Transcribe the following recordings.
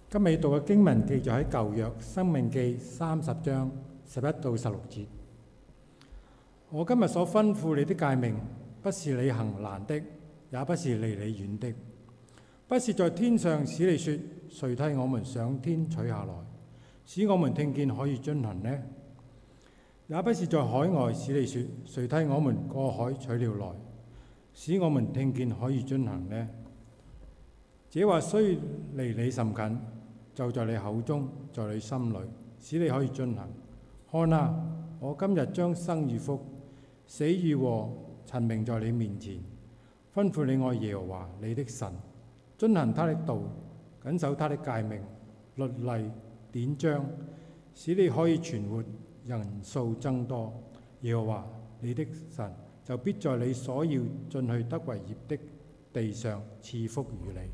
今日讀嘅經文記載喺舊約申命記30章11到16節。我今日所吩咐你的誡命，不是你行難的，也不是離你遠的，不是在天上使你說，誰替我們上天取下來，使我們聽見可以遵行呢？也不是在海外使你說，誰替我們過海取了來，使我們聽見可以遵行呢？這話雖離你甚近，就在你口中，在你心裏，使你可以遵行。看啊，我今日將生與福、死與禍陳明在你面前，吩咐你愛耶和華你的神，遵行他的道，謹守他的誡命、律例、典章，使你可以存活，人數增多。耶和華你的神就必在你所要進去得為業的地上賜福與你。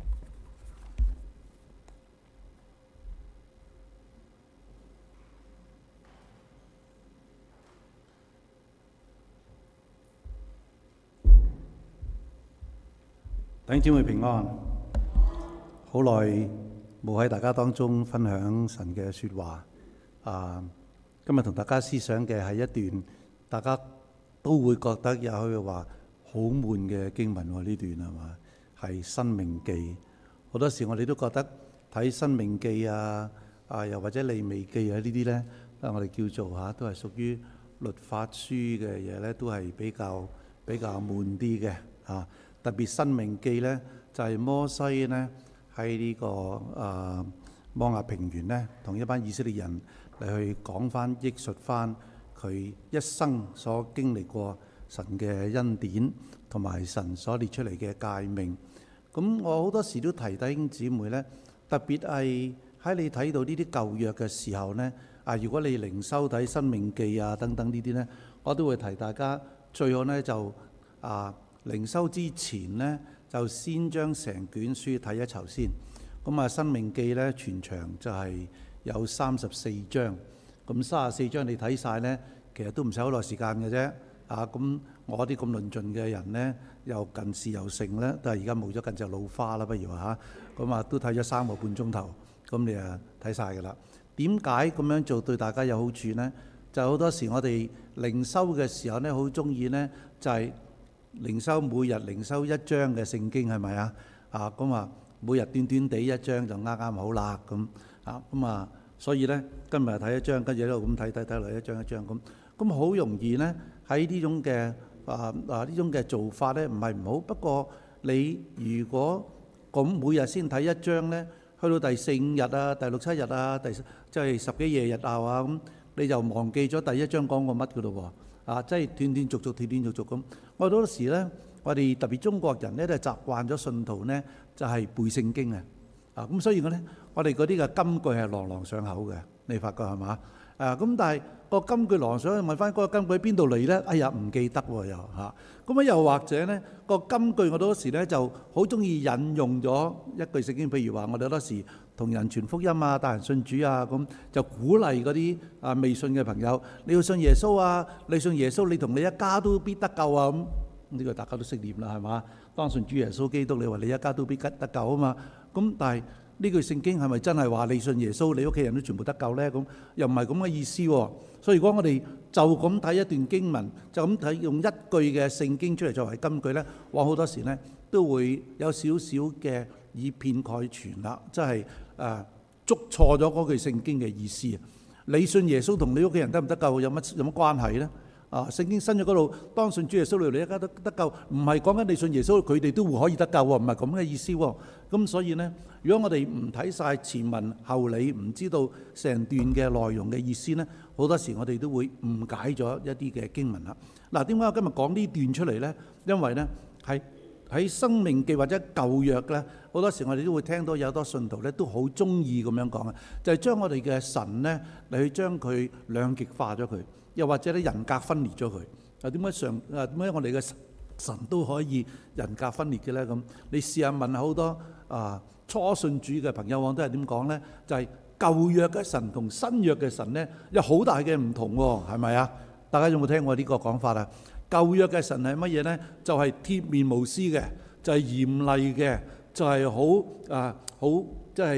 弟兄姊妹平安，好耐冇喺大家當中分享神嘅說話。今日同大家思想嘅係一段大家都會覺得也可以話好悶嘅經文喎。呢段係嘛？係申命記。好多時我哋都覺得睇申命記又或者利未記呢啲呢，我哋叫做都係屬於律法書嘅嘢呢，都係比較悶啲嘅特別申命記呢，就係摩西呢喺呢個摩亞平原呢，同一班以色列人嚟去講翻、憶述翻佢一生所經歷過神嘅恩典，同埋神所列出嚟嘅誡命。咁我好多時都提弟兄姊妹呢，特別係喺你睇到呢啲舊約嘅時候呢，如果你靈修睇申命記等等呢啲呢，我都會提大家最好呢就靈修之前呢，就先將成卷書睇一籌先。咁申命記呢，全長就係有34章。咁34章你睇晒呢，其實都唔使好耐時間嘅啫。咁我啲咁論盡嘅人呢，又近視又剩呢，都係而家冇咗近隻老花啦，不如話咁都睇咗3個半鐘頭。咁你睇晒㗎啦。點解咁樣做對大家有好處呢？就好多時我哋靈修嘅時候呢，好中意呢，就係靈修每日靈修一章嘅聖經，係咪咁每日短短地一章就啱啱好啦。咁所以呢，今日睇一章，跟住喺度咁睇落一章一章咁好容易呢，喺呢種嘅呢種嘅做法呢，唔係唔好。不過你如果咁每日先睇一章呢，去到第4、5日第6、7日即係10幾夜日咁，你就忘記咗第一章講過乜㗎咯喎。即係斷斷續續咁。我好多時呢，我哋特別中國人呢，都係習慣咗信徒呢，就係背聖經咁所以呢，我哋嗰啲嘅金句係朗朗上口嘅，你發覺係嘛？咁但係個金句朗上，問翻嗰個金句喺邊度嚟呢？哎呀，唔記得喎又咁又或者呢個金句我好多時呢就好中意引用咗一句聖經，譬如話我哋好多時同人傳福音帶人信主咁就鼓勵嗰啲未信嘅朋友，你要信耶穌你信耶穌，你同你一家都必得救咁呢個大家都識念啦，係嘛？當信主耶穌基督，你話你一家都必得救啊嘛。咁但係呢句聖經係咪真係話你信耶穌，你屋企人都全部得救呢？咁又唔係咁嘅意思喎。所以如果我哋就咁睇一段經文，就咁睇用一句嘅聖經出嚟作為金句呢，往好多時呢都會有少少嘅以偏概全啦，即係捉錯咗嗰句聖經嘅意思。你信耶穌同你屋企人得唔得救有乜關係呢？聖經新約嗰度，當信主耶穌，你一家都得救，唔係講緊你信耶穌，佢哋都會可以得救喎，唔係咁嘅意思喎。咁所以呢，如果我哋唔睇晒前文後理，唔知道成段嘅內容嘅意思呢，好多時我哋都會誤解咗一啲嘅經文啦。嗱，點解我今日講呢段出嚟呢？因為呢喺申命記或者舊約呢，好多時我哋都會聽到有多信徒呢都好中意咁樣講就係將我哋嘅神呢嚟去將佢兩極化咗佢。又或者咧人格分裂咗佢，點解我哋嘅神都可以人格分裂嘅咧？咁你試下問好多初信主嘅朋友，我都係點講咧？就係舊約嘅神同新約嘅神咧，有好大嘅唔同喎，係咪啊？大家有冇聽過呢個講法啊？舊約嘅神係乜嘢咧？就係鐵面無私嘅，就係嚴厲嘅，就係好即係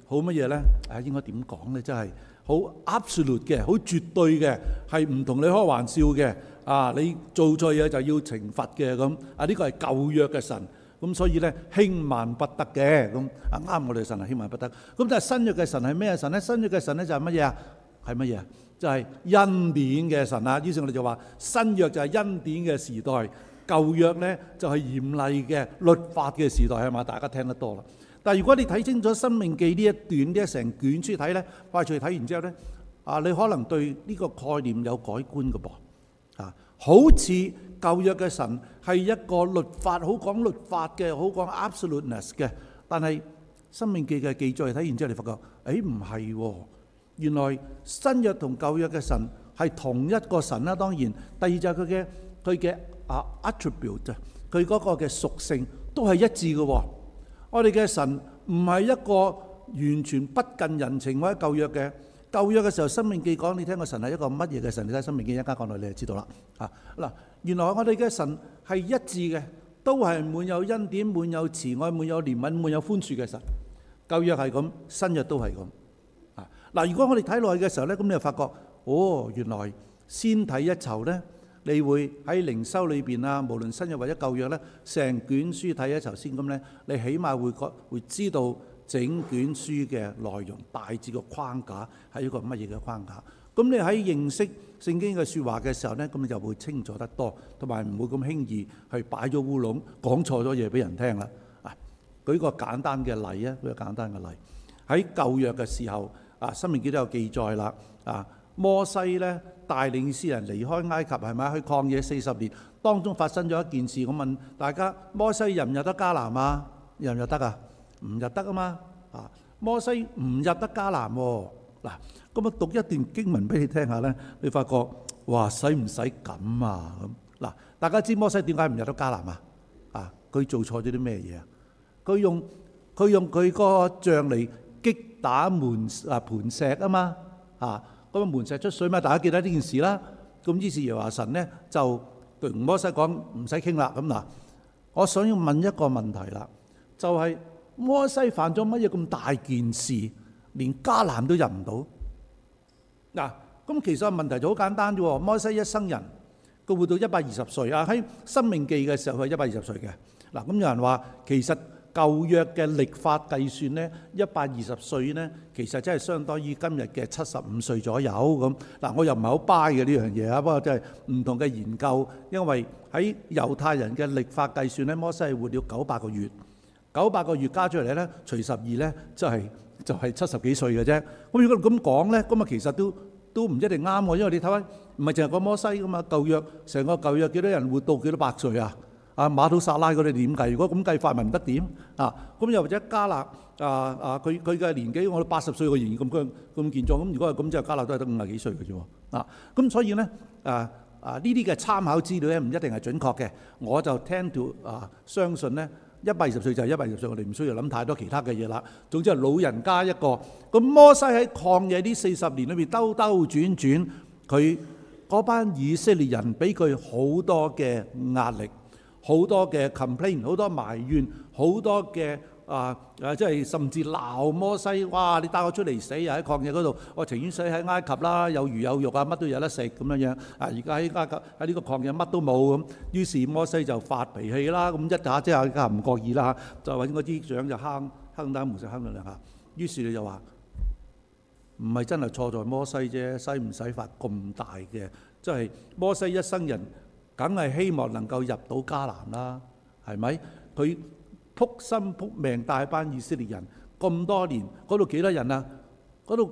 好乜嘢呢？應該點講呢？真係好 absolute 嘅，好絕對嘅，係唔同你開玩笑嘅。你做錯嘢就要懲罰嘅咁。呢個係舊約嘅神，咁所以呢輕慢不得嘅咁。啱我哋神係輕慢不得。咁但係新約嘅神係咩神呢？新約嘅神呢就係乜嘢啊？係乜嘢啊？就係恩典嘅神啊！於是我哋就話新約就係恩典嘅時代，舊約呢就係嚴厲嘅律法嘅時代，係嘛？大家聽得多啦。但係如果你睇清楚《申命記》呢一段呢一成卷書睇呢，快脆睇完之後呢，你可能對呢個概念有改觀嘅噃。好似舊約嘅神係一個律法，好講律法嘅，好講 absoluteness 嘅。但係《申命記》嘅記載睇完之後，你發覺，唔係喎。原來新約同舊約嘅神係同一個神啦。當然，第二就係佢嘅attribute，佢嗰個嘅屬性都係一致嘅喎。我哋嘅神唔係一個完全不近人情或者舊約嘅。舊約嘅時候，申命記講你聽個神係一個乜嘢嘅神？你睇申命記一間講落，你就知道啦。嗱，原來我哋嘅神係一致嘅，都係滿有恩典、滿有慈愛、滿有憐憫、滿有寬恕嘅神。舊約係咁，新約都係咁。嗱，如果我哋睇落去嘅時候咧，咁你就發覺，原來先睇一籌咧，你會喺靈修裏邊啊，無論新約或者舊約咧，成卷書睇一籌先咁咧，你起碼會知道整卷書嘅內容大致個框架係一個乜嘢嘅框架。咁你喺認識聖經嘅説話嘅時候咧，咁你就會清楚得多，同埋唔會咁輕易去擺咗烏龍，講錯咗嘢俾人聽啦。舉個簡單嘅例啊，舉個簡單嘅例，喺舊約嘅時候。申命記都有記載啦。摩西咧帶領以色列人離開埃及，係咪去曠野40年？當中發生咗一件事，我問大家：摩西入唔入得迦南啊？入唔入得啊？唔入得啊嘛。摩西唔入得迦南喎。嗱，咁讀一段經文俾你聽下咧，你發覺哇，使唔使咁啊？咁嗱，大家知摩西點解唔入得迦南啊？佢做錯咗啲咩嘢啊？佢用佢個杖嚟擊打磐石啊嘛，咁磐石出水嘛，大家記得呢件事啦。咁於是耶和華神呢就同摩西講唔使傾啦。咁嗱，我想要問一個問題啦，就係摩西犯咗乜嘢咁大件事，連迦南都入唔到？嗱，咁其實問題就好簡單啫。摩西一生人佢活到120歲啊，喺申命記嘅時候佢係120歲嘅。嗱，咁有人話其實舊約嘅曆法計算呢，120歲呢，其實真係相當於今日嘅75歲左右咁。嗱，我又唔係好 buy 嘅呢樣嘢啊，不過真係唔同嘅研究，因為喺猶太人嘅曆法計算呢，摩西係活了900個月，900個月加出嚟呢，除12呢，就係70幾歲嘅啫。咁如果咁講呢，咁啊其實都唔一定啱喎，因為你睇翻唔係淨係講摩西噶嘛，舊約成個舊約幾多人活到幾多百歲啊？馬土撒拉嗰啲點計？如果咁計法，咪唔得點啊？咁又或者迦勒佢嘅年紀，我80歲嘅仍然咁健壯。咁如果係咁，即係迦勒都係得50幾歲嘅啫。咁所以咧呢啲嘅參考資料咧唔一定係準確嘅。我就聽到相信咧120歲就係120歲，我哋唔需要諗太多其他嘅嘢啦。總之係老人家一個。咁摩西喺曠野呢40年裏邊兜兜轉轉，佢嗰班以色列人俾佢好多嘅壓力。好多嘅 complain， 好多埋怨，好多嘅即係甚至鬧摩西。哇！你帶我出嚟死啊！喺曠野嗰度，我情願死喺埃及啦，有魚有肉啊，乜都有得食咁樣樣。而家喺埃及喺呢個曠野乜都冇咁。於是摩西就發脾氣啦，咁一下即係唔覺意啦，就揾嗰啲掌就坑打門石坑咗兩下。於是你就話唔係真係錯在摩西啫，使唔使發咁大嘅？即係摩西一生人。梗係希望能夠入到迦南啦，係咪？佢撲心撲命帶班以色列人咁多年，嗰度幾多人啊？嗰度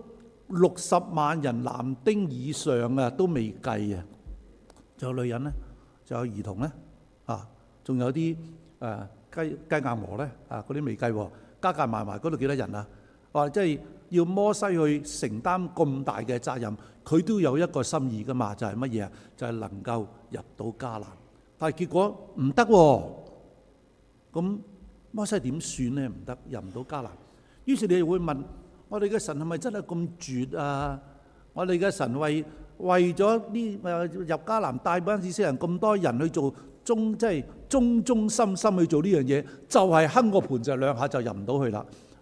60萬人，男丁以上啊，都未計啊！仲有女人咧，仲有兒童咧，仲有啲雞鴨鵝咧，嗰啲未計喎，加埋嗰度幾多人啊？即係要摩西去承擔咁大嘅責任，佢都有一個心意噶嘛，就係乜嘢啊？就係能夠入到迦南，但係結果唔得喎。咁摩西點算呢？唔得，入唔到迦南。於是你會問：我哋嘅神係咪真係咁絕啊？我哋嘅神為咗入迦南帶班以色列人咁多人去做忠心去做呢樣嘢，就係哼個盤石兩下就入唔到去啦。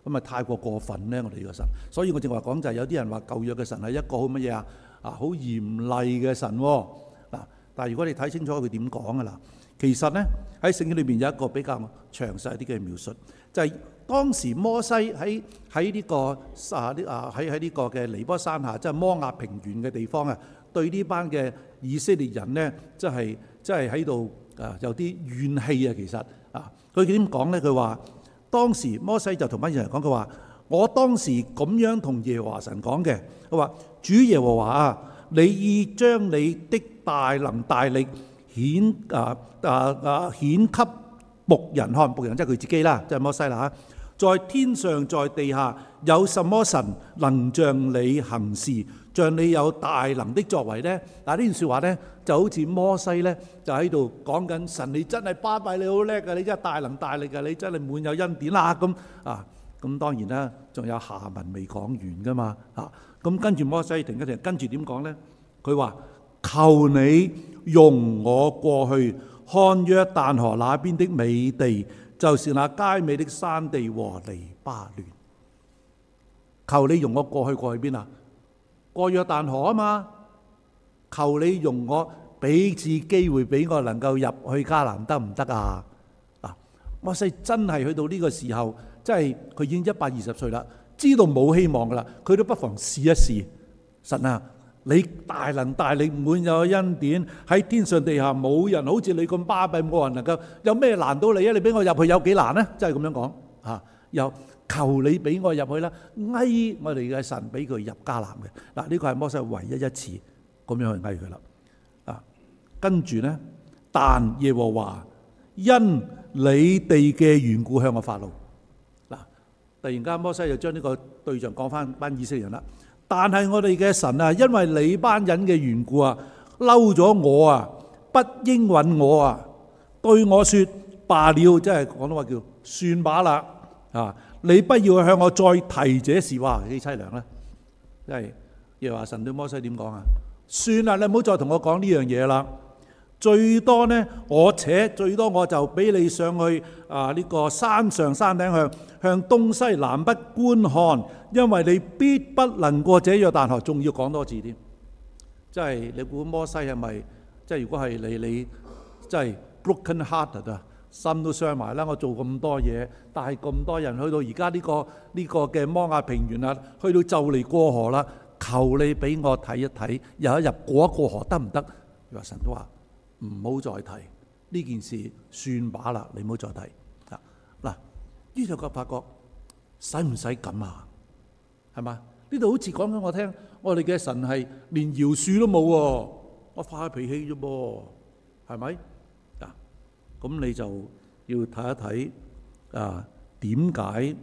咁咪太過過分咧？我哋呢個神，所以我正話講就係有啲人話舊約嘅神係一個好乜嘢啊？好嚴厲嘅神喎。嗱，但係如果你睇清楚佢點講㗎啦，其實咧喺聖經裏邊有一個比較詳細啲嘅描述，就係當時摩西喺呢個喺呢個嘅尼波山下，即係摩亞平原嘅地方啊，對呢班嘅以色列人咧，即係喺度有啲怨氣啊。其實佢點講咧？佢話當時摩西就同班人講，佢話我當時咁樣同耶和華神講嘅，佢話主耶和華啊，你已將你的大能大力顯給僕人看，僕人即係佢自己啦，即係摩西啦嚇。在天上在地下有什麼神能像你行事，像你有大能的作為呢？嗱，呢段説話呢就好似摩西呢就喺度講緊神，你真係巴閉，你好叻㗎，你真係大能大力㗎，你真係滿有恩典啦咁當然啦，仲有下文未講完㗎嘛咁跟住摩西停一停，跟住點講呢？佢話求你容我過去看約旦河那邊的美地，就是那佳美的山地和黎巴嫩。求你容我過去邊啊？過約旦河啊嘛。求你容我俾次機會俾我能夠入去迦南得唔得啊？摩西真係去到呢個時候，真係佢已經120歲啦，知道冇希望噶啦，佢都不妨試一試。神啊，你大能大力，滿有恩典，喺天上地下冇人好似你咁巴閉，冇人能夠有咩難到你啊？你俾我入去有幾難呢？真係咁樣講又求你俾我入去啦，翳我哋嘅神俾佢入迦南嘅。呢個係摩西唯一一次咁樣去翳佢啦。跟住呢，但耶和華因你哋嘅緣故向我發怒。突然間摩西就將呢個對象講翻班以色列人啦。但係我哋嘅神啊，因為你班人嘅緣故啊，嬲咗我啊，不應允我啊，對我說罷了，即係廣東話叫算把啦你不要向我再提這事。哇，幾凄涼啦！即係耶和華神對摩西點講啊？算啦，你唔好再同我講呢樣嘢啦。最多呢，最多我就俾你上去呢個山上山頂向東西南北觀看，因為你必不能過這約旦河。仲要講多次添，即係你估摩西係咪？即係如果係你即係 broken hearted 啊，心都傷埋啦。我做咁多嘢，但係咁多人去到而家呢個嘅摩亞平原啊，去到就嚟過河啦。求你俾我睇一睇，有一日過一過河得唔得？耶和華神都話唔好再提呢件事，算把啦，你唔好再提呢度個發覺使唔使咁啊？係嘛？呢度好似講緊我聽，我哋嘅神係連饒恕都冇喎，我發下脾氣啫噃，係咪？咁你就要睇一睇點解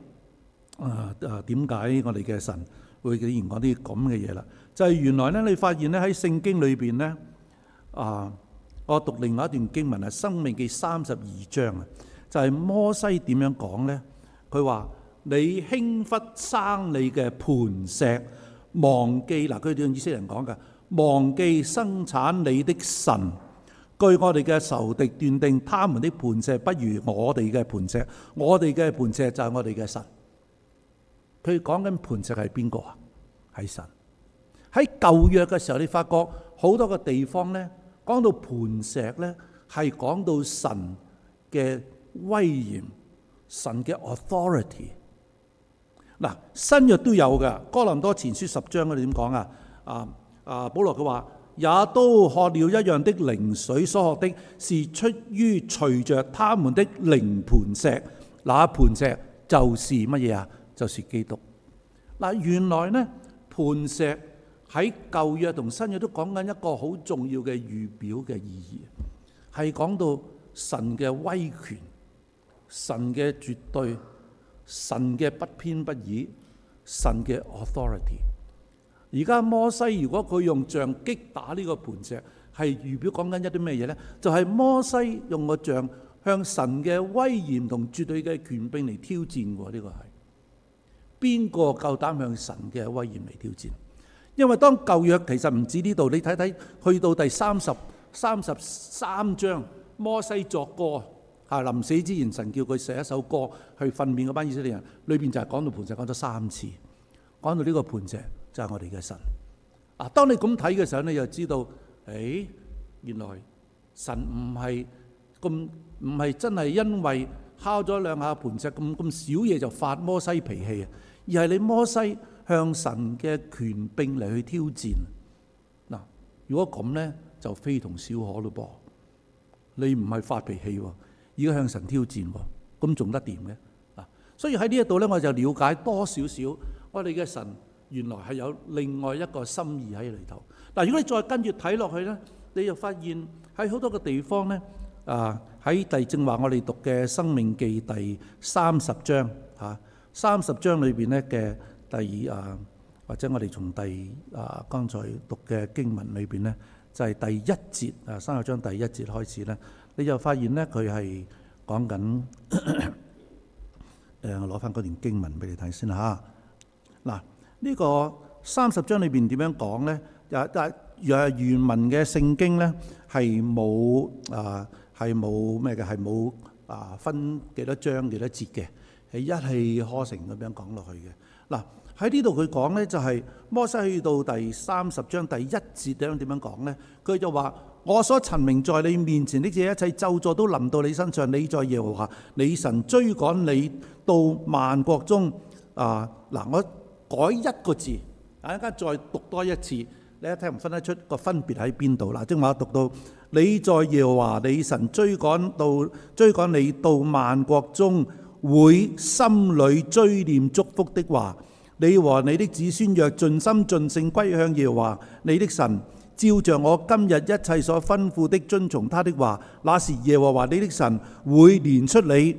我哋嘅神會竟然講啲咁嘅嘢啦？就係原來咧，你發現咧喺聖經裏邊咧我讀另外一段經文係《申命記》32章啊，就係摩西點樣講呢？佢話你輕忽生你嘅磐石，忘記佢對以色列人講嘅，忘記生產你的神。據我哋嘅仇敵斷定，他們的磐石不如我哋嘅磐石，我哋嘅磐石就係我哋嘅神。佢講緊磐石係邊個啊？係神。喺舊約嘅時候，你發覺好多個地方呢，講到磐石呢，係講到神嘅威嚴，神嘅 authority。新約都有嘅，哥林多前書10章佢哋點講啊？保羅佢話也都喝了一樣的靈水，所喝的是出於隨着他們的靈磐石，那磐石就是乜嘢啊？就是基督。原來呢，磐石喺舊約同新約都講緊一個好重要嘅預表嘅意義，係講到神嘅威權、神嘅絕對、神嘅不偏不倚、神嘅 authority。而家摩西如果佢用杖擊打呢個磐石，係預表講緊一啲咩嘢呢？就係摩西用個杖向神嘅威嚴同絕對嘅權柄嚟挑戰喎。呢個係邊個夠膽向神嘅威嚴嚟挑戰？因為當舊約其實唔止呢度，你睇睇去到第33章，摩西作歌臨死之前，神叫佢寫一首歌去訓練嗰班以色列人，裏邊就係講到磐石，講咗3次，講到呢個磐石就係我哋嘅神。當你咁睇嘅時候，你就知道，原來神唔係真係因為敲咗2下磐石咁少嘢就發摩西脾氣啊，而係你摩西向神嘅權柄嚟去挑戰。如果咁呢，就非同小可咯噃。你唔係發脾氣喎，而家向神挑戰喎，咁仲得掂嘅？所以喺呢一度呢，我就了解多少少我哋嘅神原來係有另外一個心意喺裏頭。如果你再跟住睇落去呢，你就發現喺好多個地方呢，喺正話我哋讀嘅《申命記》第30章30章裏邊呢嘅或者我哋從剛才讀嘅經文裏邊呢，就係第1節30章第1節開始呢，你就發現呢，佢係講緊我攞翻嗰段經文俾你睇先啦嚇。呢個30章裏邊點樣講呢？原文嘅聖經呢係冇咩嘅，係冇分幾多章幾多節嘅，係一氣呵成咁樣講落去嘅。喺呢度佢講呢，就係摩西去到第30章第1節點樣講呢？佢就話：我所陳明在你面前的這一切咒詛都臨到你身上，你在耶和華你神追趕你到萬國中。我改一個字，一陣間再讀多一次，你一聽唔分得出個分別喺邊度啦？即係話讀到你在耶和華你神追趕你到萬國中，會心裏追念祝福的話。你和你的子孫若盡心盡性歸向耶和華你的神，照着我今日一切所吩咐的遵從他的話，那時耶和華你的神會憐恤你，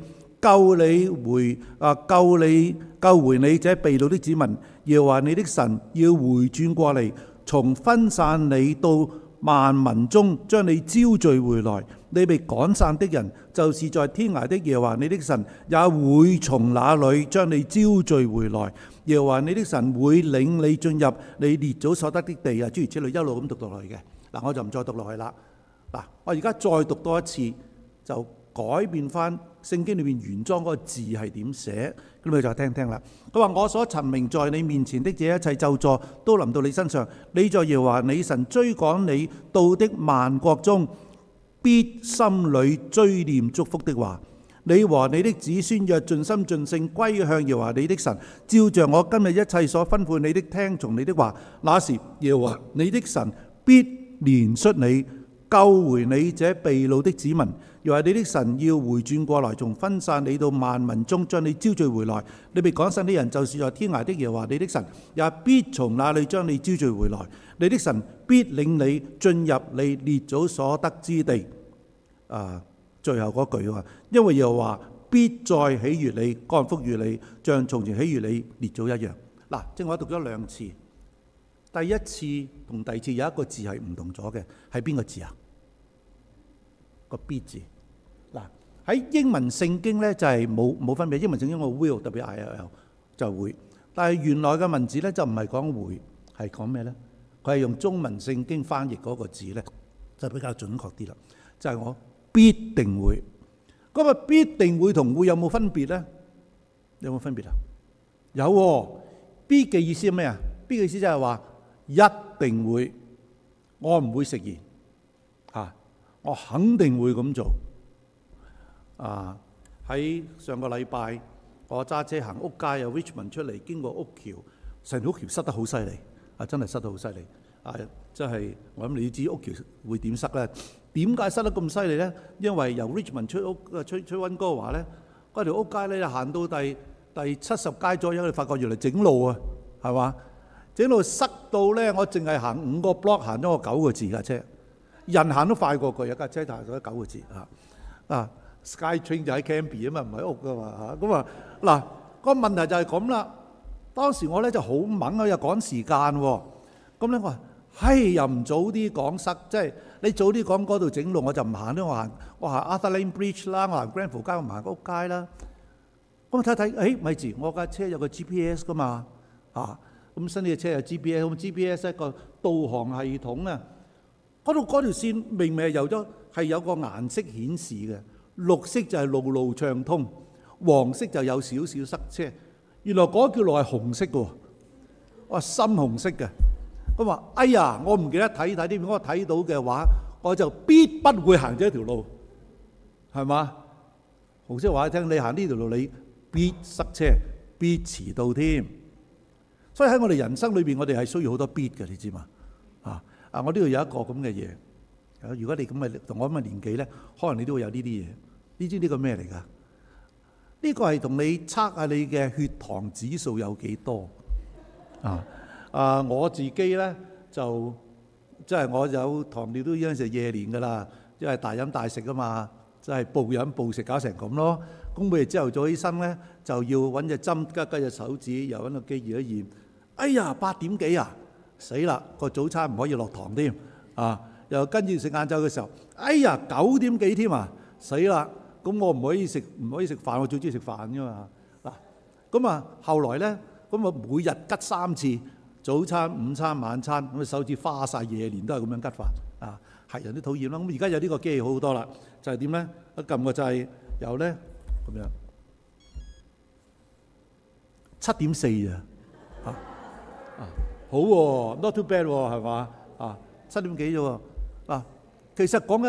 救回你這被擄的子民。耶和華你的神要回轉過嚟，從分散你到萬民中將你招聚回來。你被趕散的人，就是在天涯的耶和華你的神也會從那裏將你招聚回來。耶和華你的神會領你進入你列祖所得的地諸如此類，一路咁讀落去嘅。我就唔再讀落去啦。我而家再讀多一次，就改變翻聖經裏面原裝嗰個字係點寫，咁你就聽聽啦。佢話：我所陳明在你面前的這一切咒詛都臨到你身上，你在耶和華你神追趕你到的萬國中，必心裏追念祝福的話。你和你的子孫若盡心盡性歸向耶和華你的神，照着我今日一切所吩咐你的，聽從你的話，那時耶和華你的神必憐恤你，救回你這被擄的子民。耶和華你的神要回轉過來，從分散你到萬民中將你招聚回來。你被趕散的人，就是在天涯的耶和華你的神，也必從那裏將你招聚回來。你的神必領你進入你列祖所得之地。最後嗰句話，因為耶和華必再喜悅你，降福於你，像從前喜悅你列祖一樣。正我讀咗2次，第一次同第二次有一個字係唔同咗嘅，係邊個字啊？個必字。喺英文聖經呢就係冇分別，英文聖經個 will 特別 ILL 就會，但係原來嘅文字呢就唔係講會，係講咩呢？佢係用中文聖經翻譯嗰個字呢，就比較準確啲啦，就係我必定會。咁啊，必定會同會有冇分別呢？有冇分別啊？有喎。必嘅意思係咩啊？必嘅意思就係話一定會，我唔會食言嚇，我肯定會咁做。喺上個禮拜，我揸車行屋街，由 Richmond 出嚟，經過屋橋，成條屋橋塞得好犀利，真係塞得好犀利。即係我諗你知屋橋會點塞咧？點解塞得咁犀利咧？因為由 Richmond 出溫哥華咧，嗰條屋街咧行到第70街左右，你發覺原來整路啊，係嘛？整路塞到咧，我淨係行5個 block 行咗個9個字架車，人行都快過佢，有架車行咗9個字SkyTrain 就喺 Cambie 啊嘛，唔喺屋噶嘛嚇。咁嗱個問題就係咁啦。當時我咧就好猛啊，又趕時間喎。咁咧我話：又唔早啲講塞，即係你早啲講嗰度整路，我就唔行啦。我行 Arthur Lane Bridge 啦，我行 Granville 街，我唔行屋街啦。咁我睇睇，咪住，我架車有個 GPS 噶嘛咁新嘅車有 GPS， 咁 GPS 一個導航系統啊。嗰條線明明係有個顏色顯示嘅， 綠色就係路路暢通，黃色就有少少塞車。原來嗰條路係紅色嘅喎，哇，深紅色嘅。咁話哎呀，我唔記得睇呢邊，如果我睇到嘅話，我就必不會行咗一條路，係嘛？紅色話你聽，你行呢條路你必塞車，必遲到添。所以喺我哋人生裏邊，我哋係需要好多必嘅，你知嘛？我呢度有一個咁嘅嘢。如果你咁嘅同我咁嘅年紀咧，可能你都會有呢啲嘢。你知呢個咩嚟㗎？呢個係同你測下你嘅血糖指數有幾多我自己咧就即係我有糖尿都已經係夜年㗎啦，因為大飲大食啊嘛，即係暴飲暴食搞成咁咯。咁每日朝頭早起身咧，就要揾隻針吉隻手指，又揾個機驗一驗。哎呀，8點幾啊！死啦！個早餐唔可以落糖添又跟住食晏晝嘅時候，哎呀9點幾添啊！死啦！咁我唔可以食飯，我最中意食飯㗎嘛咁後來咧，咁我每日吉3次，早餐、午餐、晚餐，咁手指花晒夜年都係咁樣吉法係人都討厭啦。咁而家有呢個機器好好多啦，就係點咧？一撳個掣，有咧咁樣7.4好喎，not too bad 喎，係嘛7點幾啫喎其實講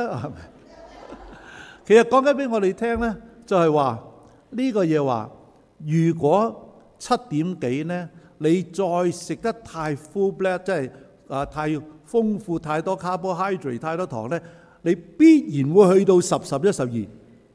緊俾我哋聽咧，就係話呢個嘢話，如果7點幾咧，你再食得太 full blood， 即係太豐富、太多 carbohydrate、太多糖咧，你必然會去到10、11、12。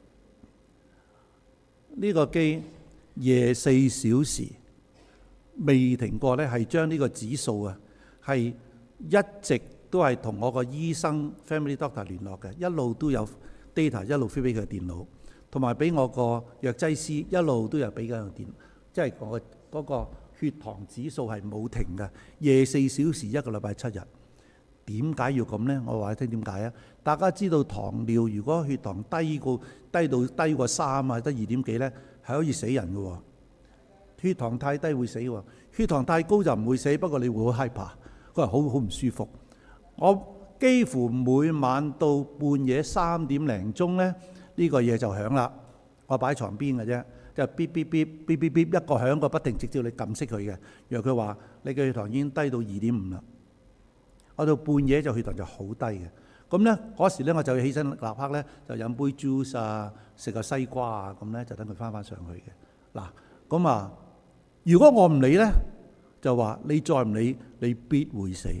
呢個機夜4小時未停過咧，係將呢個指數係一直都係同我個醫生 family doctor 聯絡嘅，一路都有 data 一路飛俾佢電腦，同埋俾我個藥劑師一路都有俾緊個電腦，即係我嗰個血糖指數係冇停嘅，夜4小時一個禮拜7日。點解要咁呢？我話你聽點解啊？大家知道糖尿如果血糖低過3得2點幾呢，係可以死人嘅喎。血糖太低會死喎，血糖太高就唔會死，不過你會好 hyper，佢話好唔舒服。我幾乎每晚到半夜3點零鐘咧，呢個嘢就響啦。我擺喺床邊嘅啫，就嗶嗶嗶嗶嗶嗶一個響個不停，直至你撳熄佢嘅。然後佢話你嘅血糖已經低到2.5啦。我到半夜就血糖就好低嘅。咁咧嗰時咧我就要起身立刻咧就飲杯 juice 食個西瓜咁咧就等佢翻上去嘅。咁如果我唔理咧，就話你再唔理，你必會死。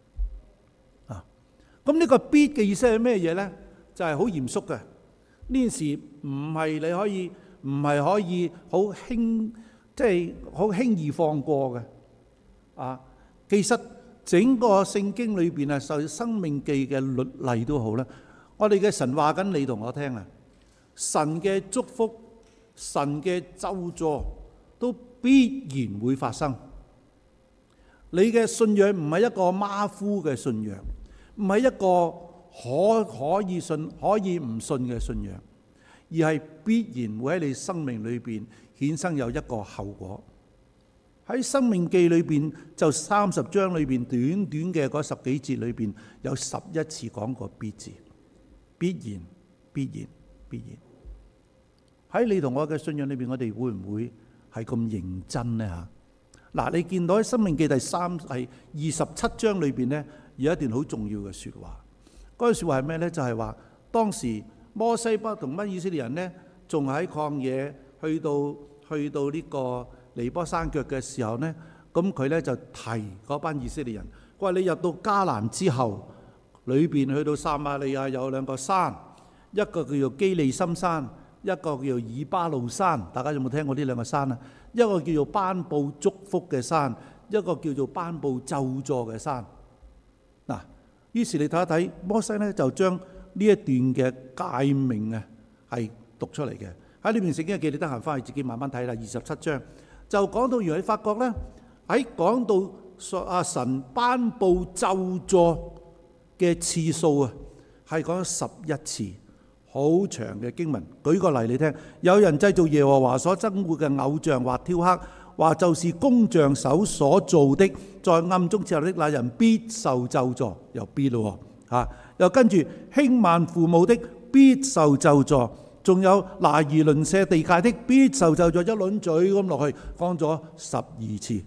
咁呢個必嘅意思係咩嘢咧？就係好嚴肅嘅。呢件事唔係可以好輕，即係好輕易放過嘅。其實整個聖經裏邊受生命記嘅律例都好啦。我哋嘅神話緊你同我聽神嘅祝福、神嘅咒詛都必然會發生。你嘅信仰唔係一個馬虎嘅信仰，唔係一個可以信可以唔信嘅信仰，而係必然會喺你生命裏邊衍生有一個後果。喺申命記裏邊就30章裏邊短短嘅嗰10幾節裏邊有11次講過必字，必然必然必然。喺你同我嘅信仰裏邊，我哋會唔會係咁認真呢？你見到喺申命記第27章裏邊呢，有一段好重要嘅說話。嗰句說話係咩呢？就係話當時摩西同班以色列人呢，仲喺曠野去到呢個尼波山腳嘅時候呢，咁佢呢就提嗰班以色列人，佢話你入到迦南之後，裏邊去到撒瑪利亞有2個山，一個叫做基利心山，一個叫做以巴路山。大家有冇聽過呢2個山啊？一個叫做頒布祝福嘅山，一個叫做頒布咒詛嘅山。於是你睇一睇摩西呢，就將呢一段嘅誡命係讀出嚟嘅。喺呢邊聖經嘅記，你得閒翻去自己慢慢睇啦。27章就講到，原來你發覺呢，喺講到神頒布咒詛嘅次數係講咗11次，好長嘅經文。舉個例你聽，有人製造耶和華所憎惡嘅偶像或雕刻，話就是工匠手所做的，在暗中設立的那人必受咒詛，又必咯又跟住輕慢父母的必受咒詛， 仲有拿兒鄰舍地界的必受咒詛，一輪嘴咁落去，講咗12次，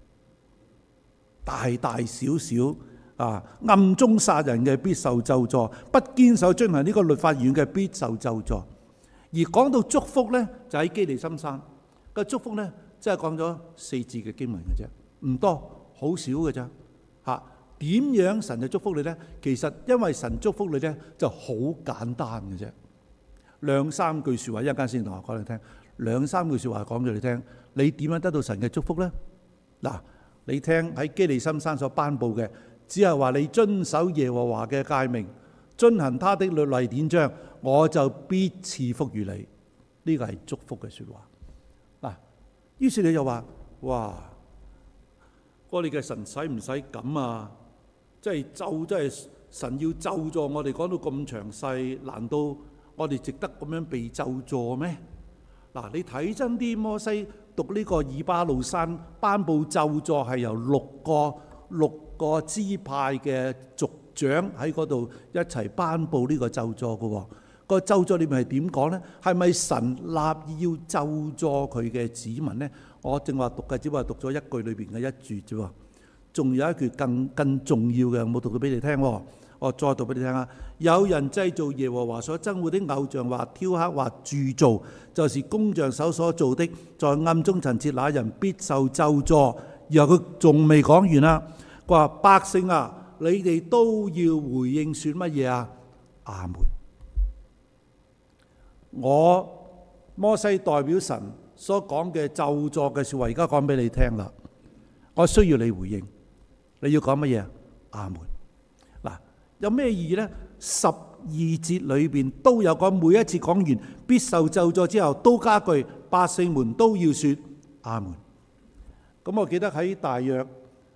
大大小小暗中殺人嘅必受咒詛，不堅守遵行呢個律法院嘅必受咒詛。而講到祝福呢，就喺基利心山個祝福呢，即係講咗4字嘅經文嘅啫，唔多，好少嘅啫。點樣神就祝福你呢？其實因為神祝福你呢，就好簡單嘅啫，2-3句説話，一陣間先同我講你聽。2-3句説話講咗你聽，你點樣得到神嘅祝福呢？嗱，你聽喺基利心山所頒布嘅，只係話你遵守耶和華嘅誡命，遵行他的律例典章，我就必賜福於你。呢個係祝福嘅説話。嗱，於是你就話：哇！我哋嘅神使唔使咁啊？即係神要咒詛我哋講到咁詳細，難道我哋值得咁樣被咒詛咩？嗱，你睇真啲，摩西讀呢個以巴路山頒布咒詛係由六個支派嘅族長喺嗰度一齊頒布呢個咒詛嘅喎。個咒詛裏面係點講呢？係咪神立意要咒詛佢嘅子民呢？我正話讀嘅只不過讀咗一句裏邊嘅一節啫喎，仲有一句更重要嘅，冇讀到俾你聽喎。我再讀俾你聽啊！有人製造耶和華所憎惡的偶像，或雕刻，或鑄造，就是工匠手所做的，在暗中陳設那人必受咒詛。然後佢仲未講完啦，佢話：百姓啊，你哋都要回應説乜嘢啊？阿門。我摩西代表神所講嘅咒詛嘅説話，而家講俾你聽啦。我需要你回應，你要講乜嘢？阿門。嗱，有咩意義呢？12節裏邊都有講，每一次講完必受咒詛之後，都加句百姓們都要説阿門。咁我記得喺大約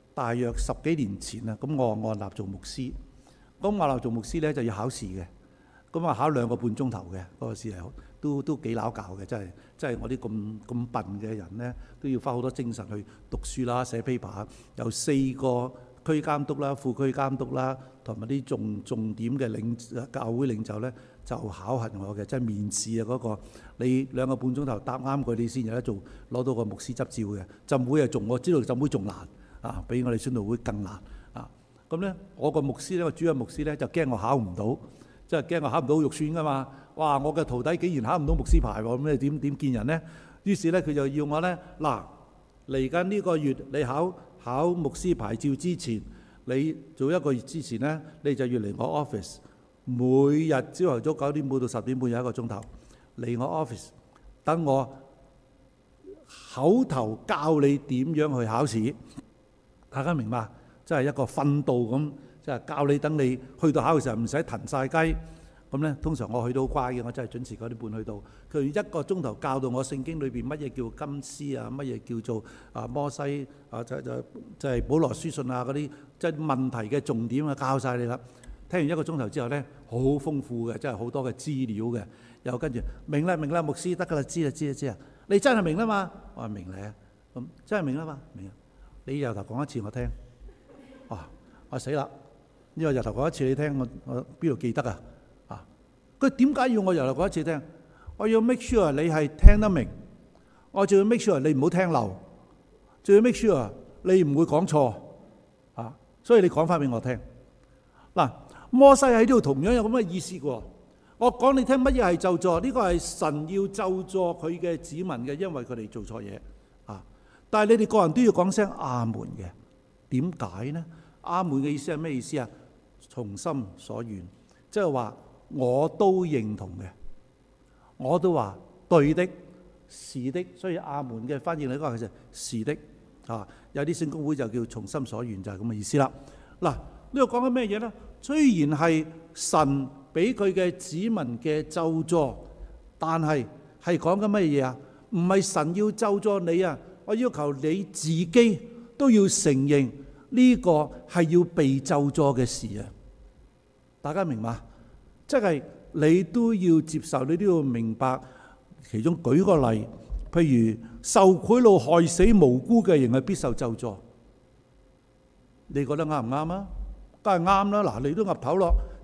10幾年前啊，咁我立做牧師，咁我立做牧師咧就要考試嘅。咁啊考2個半鐘頭嘅嗰個試係都幾撈教嘅，真係我啲咁笨嘅人咧，都要花好多精神去讀書啦、寫 paper， 有4個區監督啦、副區監督啦，同埋啲重點嘅教會領袖咧，就考核我嘅，即係面試啊嗰個。你2個半鐘頭答啱佢，你先有得做，攞到個牧師執照嘅。浸會仲我知道浸會仲難啊，比我哋宣道會更難啊。咁咧，我個牧師咧，個主任牧師咧就驚我考唔到。即係驚我考唔到肉酸噶嘛？哇！我嘅徒弟竟然考唔到牧師牌喎，咁你點見人呢？於是咧佢就要我咧，嗱，嚟緊呢個月你考牧師牌照之前，你做1個月之前咧，你就要嚟我 office， 每日朝頭早9點半到10點半有1個鐘頭嚟我 office， 等我口頭教你點樣去考試。大家明白？即係一個訓導咁。即係教你，等你去到考嘅時候唔使騰晒雞。咁咧，通常我去到好乖嘅，我真係準時9點半去到。佢1個鐘頭教到我聖經裏邊乜嘢叫金絲啊，乜嘢叫做摩西啊，就係保羅書信啊嗰啲，即係問題嘅重點啊，教晒你啦。聽完1個鐘頭之後咧，好豐富嘅，真係好多嘅資料嘅。又跟住明啦，牧師得㗎啦，知啊，你真係明啦嘛？我話明咧，咁真係明啦嘛？明啊！你由頭講一次我聽。哇！我死啦！呢個由頭講一次你聽，我邊度記得啊？佢點解要我由頭講一次聽？我要 make sure 你係聽得明，我仲要 make sure 你唔好聽漏，仲要 make sure 你唔會講錯啊！所以你講翻俾我聽。嗱，摩西喺呢度同樣有咁嘅意思嘅。我講你聽乜嘢係咒詛？呢個係神要咒詛佢嘅子民嘅，因為佢哋做錯嘢啊！但係你哋個人都要講聲阿門嘅。點解呢？阿門嘅意思係咩意思啊？從心所願，即係話我都認同嘅，我都話對的，是的。所以阿門嘅翻譯嚟講係是的啊。有啲聖公會就叫從心所願，就係咁嘅意思啦。嗱，呢度講緊咩嘢呢？雖然係神俾佢嘅子民嘅咒詛，但係講緊乜嘢啊？唔係神要咒詛你啊，我要求你自己都要承認呢個係要被咒詛嘅事啊！大家明嘛？即係你都要接受，你都要明白。其中舉個例，譬如受賄賂害死無辜嘅人係必受咒詛，你覺得啱唔啱啊？梗係啱啦！嗱，你都岌頭咯，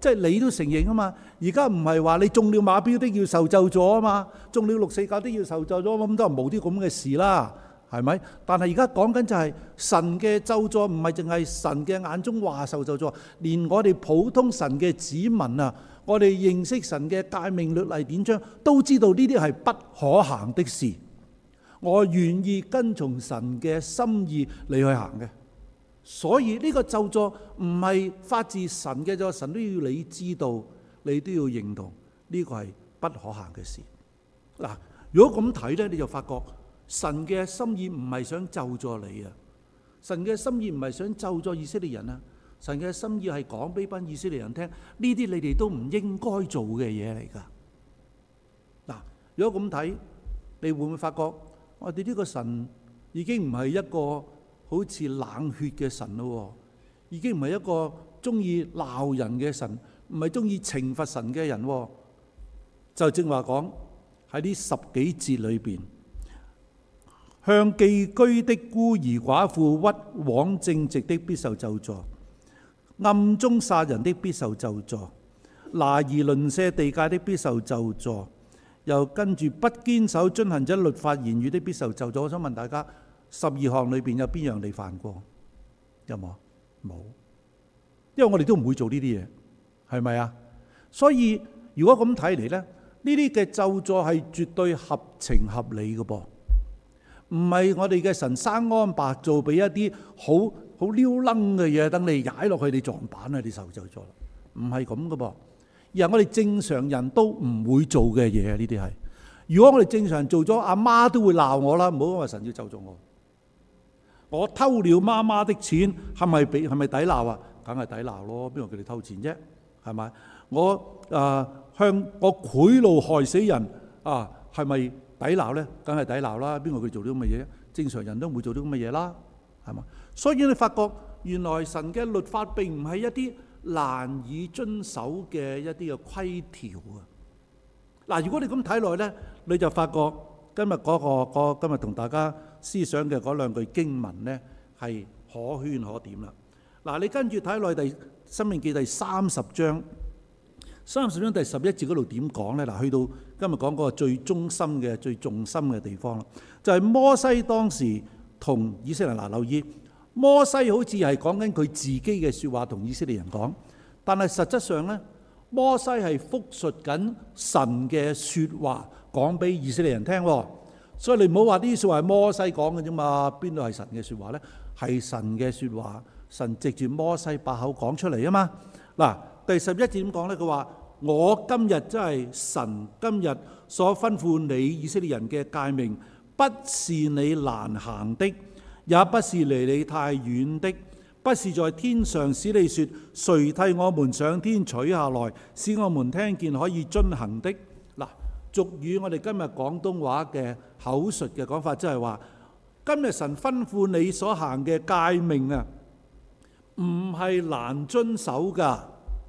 即係你都承認啊嘛。而家唔係話你中了馬標的要受咒詛啊嘛，中了649的要受咒詛，咁都係冇啲咁嘅事啦，係咪？但係而家講緊就係神嘅咒詛，唔係淨係神嘅眼中話受咒詛，連我哋普通神嘅子民啊，我哋認識神嘅誡命律例典章，都知道呢啲係不可行的事。我願意跟從神嘅心意嚟去行嘅。所以呢個咒詛唔係發自神嘅咒，神都要你知道，你都要認同呢個係不可行嘅事。嗱，如果咁睇呢，你就發覺神嘅心意唔係想咒詛你啊，神嘅心意唔係想咒詛以色列人啊，神嘅心意係講俾班以色列人聽，呢啲你哋都唔應該做嘅嘢嚟噶。嗱，如果咁睇，你會唔會發覺我哋呢個神已經唔係一個好似冷血嘅神咯，已經唔係一個中意鬧人嘅神，唔係中意懲罰神嘅人。就正話講喺呢10幾節裏邊，向寄居的孤兒寡婦屈枉正直的必受咒詛，暗中殺人的必受咒詛，拿而鄰舍地界的必受咒詛，又跟住不堅守遵行者律法言語的必受咒詛。我想問大家，12項裏邊有邊樣你犯過？有冇？冇，因為我哋都唔會做呢啲嘢，係咪啊？所以如果咁睇嚟呢，呢啲嘅咒詛係絕對合情合理嘅噃，唔係我哋嘅神生安白做俾一啲好撩楞嘅嘢，等你踩落去你撞板啊，你受咒詛啦，唔係咁嘅噃，而係我哋正常人都唔會做嘅嘢啊！呢啲係，如果我哋正常人做咗，阿媽都會鬧我啦，唔好話神要咒詛我。我偷了媽媽的錢，係咪抵鬧啊？梗係抵鬧咯，邊個叫你偷錢啫？係咪？我賄賂害死人啊，係咪抵鬧呢？梗係抵鬧啦，邊個佢做啲咁嘅嘢？正常人都唔會做啲咁嘅嘢啦，係嘛？所以你發覺原來神嘅律法並唔係一啲難以遵守嘅一啲嘅規條啊！嗱，如果你咁睇落去呢，你就發覺今日今日同大家思想嘅嗰兩句經文呢，係可圈可點啦。嗱，你跟住睇落去《申命記》第30章第11節嗰度點講呢？嗱，去到今日講嗰個最中心嘅、最重心嘅地方啦，就係摩西當時同以色列人。嗱，留意摩西好似係講緊佢自己嘅説話同以色列人講，但係實質上呢，摩西係複述緊神嘅説話講俾以色列人聽。所以你唔好話呢啲説話係摩西講嘅啫嘛，邊度係神嘅説話呢？係神嘅説話，神藉住摩西把口講出嚟啊嘛。嗱，第11節點講呢？佢話：我今日真係神今日所吩咐你以色列人嘅誡命，不是你難行的，也不是離你太遠的，不是在天上使你說誰替我們上天取下來，使我們聽見可以遵行的。嗱，俗語我哋今日廣東話嘅口述嘅講法，即係話今日神吩咐你所行嘅誡命啊，唔係難遵守噶，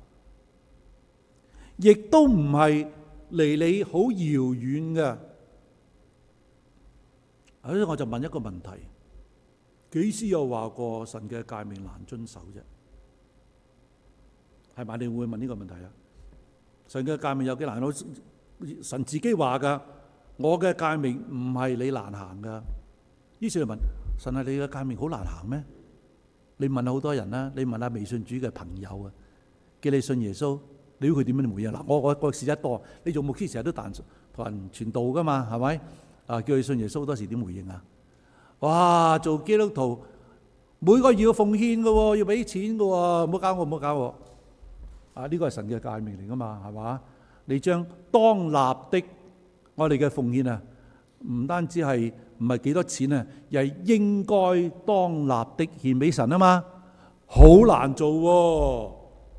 亦都唔係離你好遙遠嘅。所以我就問一個問題：幾時有話過神嘅誡命難遵守啫？係咪？你會問呢個問題啊？神嘅誡命有幾難？神自己話噶，我嘅誡命唔係你難行噶。於是你問神係你嘅誡命好難行咩？你問好多人啦，你問下微信主嘅朋友啊，叫你信耶穌，你估佢點樣回應？嗱，我事得多，你做牧師成日都同人傳道噶嘛，係咪？啊，叫佢信耶穌，好多時點回應啊？哇！做基督徒每個月要奉獻嘅喎，要俾錢嘅喎，唔好搞我，唔好搞我。啊，呢個係神嘅誡命嚟噶嘛，係嘛？你將當立的我哋嘅奉獻啊，唔單止係唔係幾多錢啊，而係應該當立的獻俾神啊嘛，好難做喎。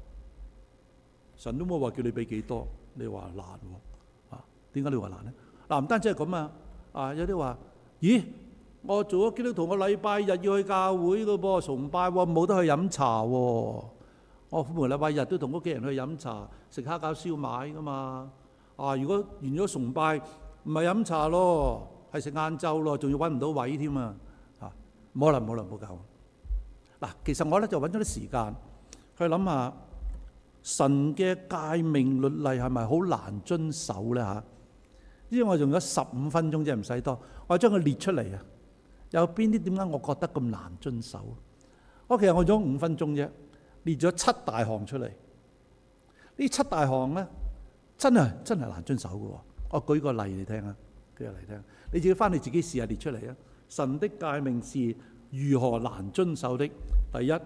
神都冇話叫你俾幾多，你話難喎。啊，點解你話難呢？嗱，唔單止係咁啊，啊有啲話，咦？我做咗基督徒，我禮拜日要去教會嘅噃，崇拜喎，冇得去飲茶喎。我每個禮拜日都同屋企人去飲茶，食蝦餃燒賣噶嘛。啊，如果完咗崇拜，唔係飲茶咯，係食晏晝咯，仲要揾唔到位添啊！嚇，冇啦，冇搞。嗱，其實我咧就揾咗啲時間去諗下， 神嘅誡命律例係咪好難遵守呢？嚇，因為我用咗15分鐘啫，唔使多，我將佢列出嚟啊。有邊啲點解我覺得咁難遵守？其實我用咗5分鐘啫，列咗7大項出嚟。呢7大項咧，真係難遵守嘅。我舉個例你聽啊，舉個例聽，你自己翻去自己試下列出嚟啊。神的誡命是如何難遵守的？第一，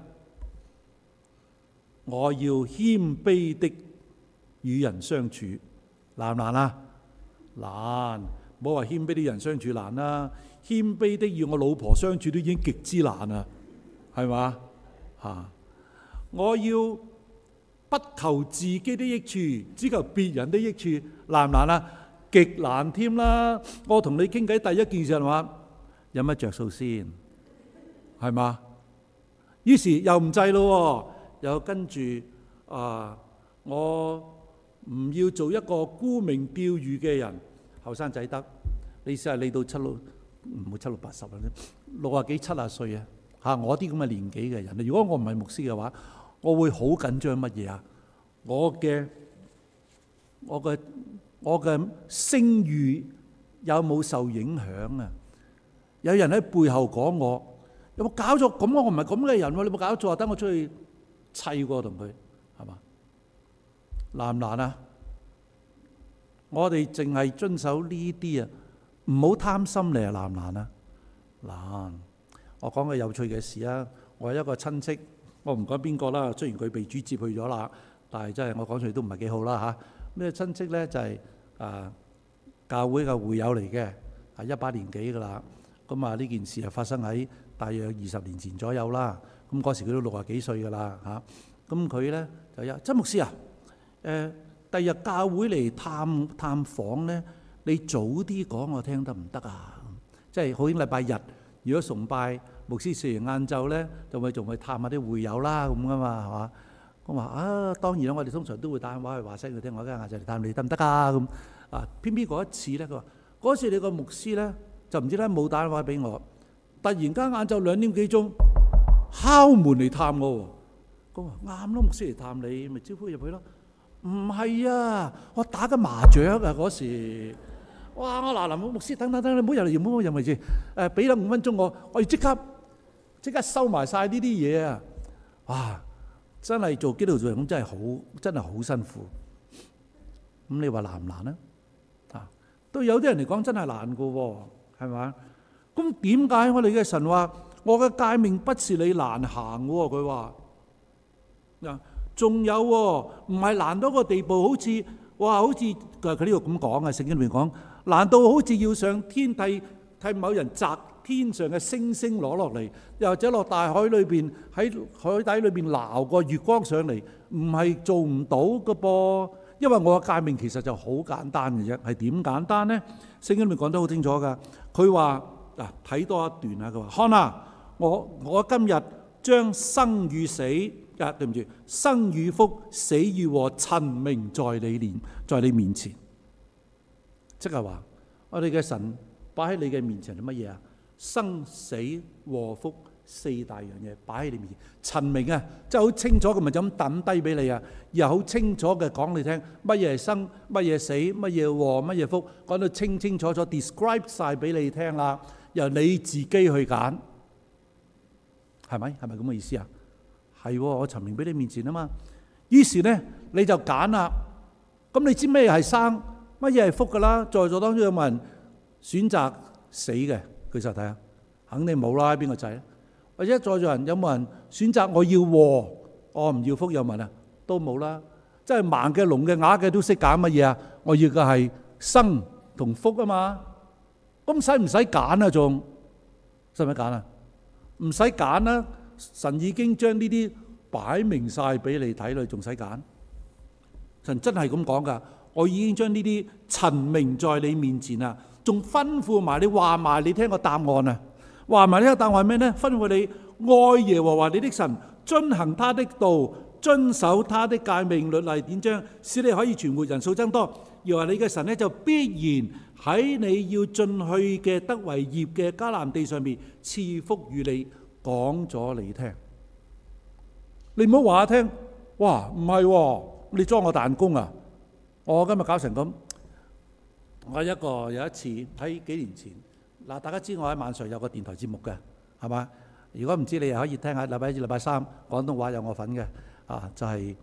我要謙卑的與人相處，難唔難啊？難，唔好話謙卑的人相處難啦，謙卑的與我老婆相處都已經極之難啦，係嘛？我要不求自己的益處，只求別人的益處，難唔難啊？極難添啦！我同你傾偈第一件事係話有乜着數先，係嘛？於是又唔制咯，又跟住我唔要做一個沽名釣譽嘅人。後生仔得，你試下你到唔好7、6、80啦，60幾70歲啊！我啲咁嘅年紀嘅人，如果我唔係牧師嘅話，我會好緊張乜嘢啊？我嘅聲譽有冇受影響啊？有人喺背後講我，有冇搞錯？咁我唔係咁嘅人喎，你冇搞錯啊？等我出去砌過同佢，係嘛？難唔難啊？我哋淨係遵守呢啲啊，唔好貪心嚟，難唔難啊？難。我講個有趣嘅事啊！我有一個親戚，我唔講邊個啦，雖然佢被主接去咗啦，但係真係我講出嚟都唔係幾好啦嚇。呢個親戚咧就係教會嘅會友嚟嘅，18年幾噶啦。咁呢件事係發生喺大約20年前左右啦。咁嗰時佢都60幾歲噶啦嚇。咁佢咧就有曾牧師啊，第日教會嚟探訪咧，你早啲講我聽得唔得啊？即係好似禮拜日，如果崇拜牧師食完晏晝咧，仲會探下啲會友啦咁噶嘛，係嘛？我話當然啦，我哋通常都會打電話去話聲佢聽，我今日晏晝嚟探你得唔得啊？咁偏偏嗰一次咧，佢話嗰次你個牧師咧就唔知咧冇打電話俾我，突然間晏晝2點幾鐘敲門嚟探我喎。我話啱咯，牧師嚟探你，咪招呼入去咯。唔係啊，我打緊麻雀啊嗰時。哇！我嗱牧師等，你唔好入嚟，唔好入嚟住。俾咗5分鐘我要即刻收埋晒呢啲嘢啊！哇！真係做基督徒咁真係好辛苦。咁你話難唔難呢？對有啲人嚟講真係難噶喎，係咪？咁點解我哋嘅神話我嘅誡命不是你難行喎？佢話仲有唔係難到個地步，好似佢呢度咁講啊，聖經裏面講，難道好似要上天替某人摘天上嘅星星攞落嚟，又或者落大海裏邊喺海底裏邊撈個月光上嚟，唔係做唔到嘅噃。因為我嘅誡命其實就好簡單嘅啫，係點簡單呢？聖經裏面講得好清楚噶。佢話睇多一段啊，佢話看啊，我今日將生與死，對唔住，生與福、死與禍陳明在你面前。即係話我哋嘅神擺喺你嘅面前係乜嘢啊？生死禍福4大樣嘢擺喺你面前，陳明啊，即係好清楚，咁咪就咁抌低俾你啊，又好清楚嘅講你聽，乜嘢係生，乜嘢死，乜嘢禍，乜嘢福，講到清清楚楚 describe 晒俾你聽啦，由你自己去揀，係咪咁嘅意思啊？係，我陳明俾你面前啊嘛。於是呢，你就揀啦。咁你知咩係生，乜嘢係福噶啦？在座當中有冇人選擇死嘅？舉手睇下，肯定冇啦。邊個制咧？或者在座人有冇人選擇我要禍，我唔要福？有冇人啊？都冇啦。即係盲嘅、聾嘅、啞嘅都識揀乜嘢啊？我要嘅係生同福啊嘛。咁使唔使揀啊？仲使唔使揀啊？唔使揀啦。神已經將呢啲擺明晒俾你睇啦，仲使揀？神真係咁講噶，我已經將呢啲陳明在你面前啦，仲吩咐埋你話埋你聽個答案啊！話埋呢個答案係咩呢？吩咐你愛耶和華你的神，遵行他的道，遵守他的誡命律例典章，使你可以存活，人數增多。而話你嘅神呢，就必然喺你要進去嘅得為業嘅迦南地上面賜福與你。講咗你聽，你唔好話我聽， 哇，唔係喎，你裝我彈弓啊！我今日搞成咁。我有一次喺幾年前嗱，大家知我喺晚上有個電台節目嘅，係嘛？如果唔知你又可以聽下，禮拜一至禮拜三廣東話有我份嘅就係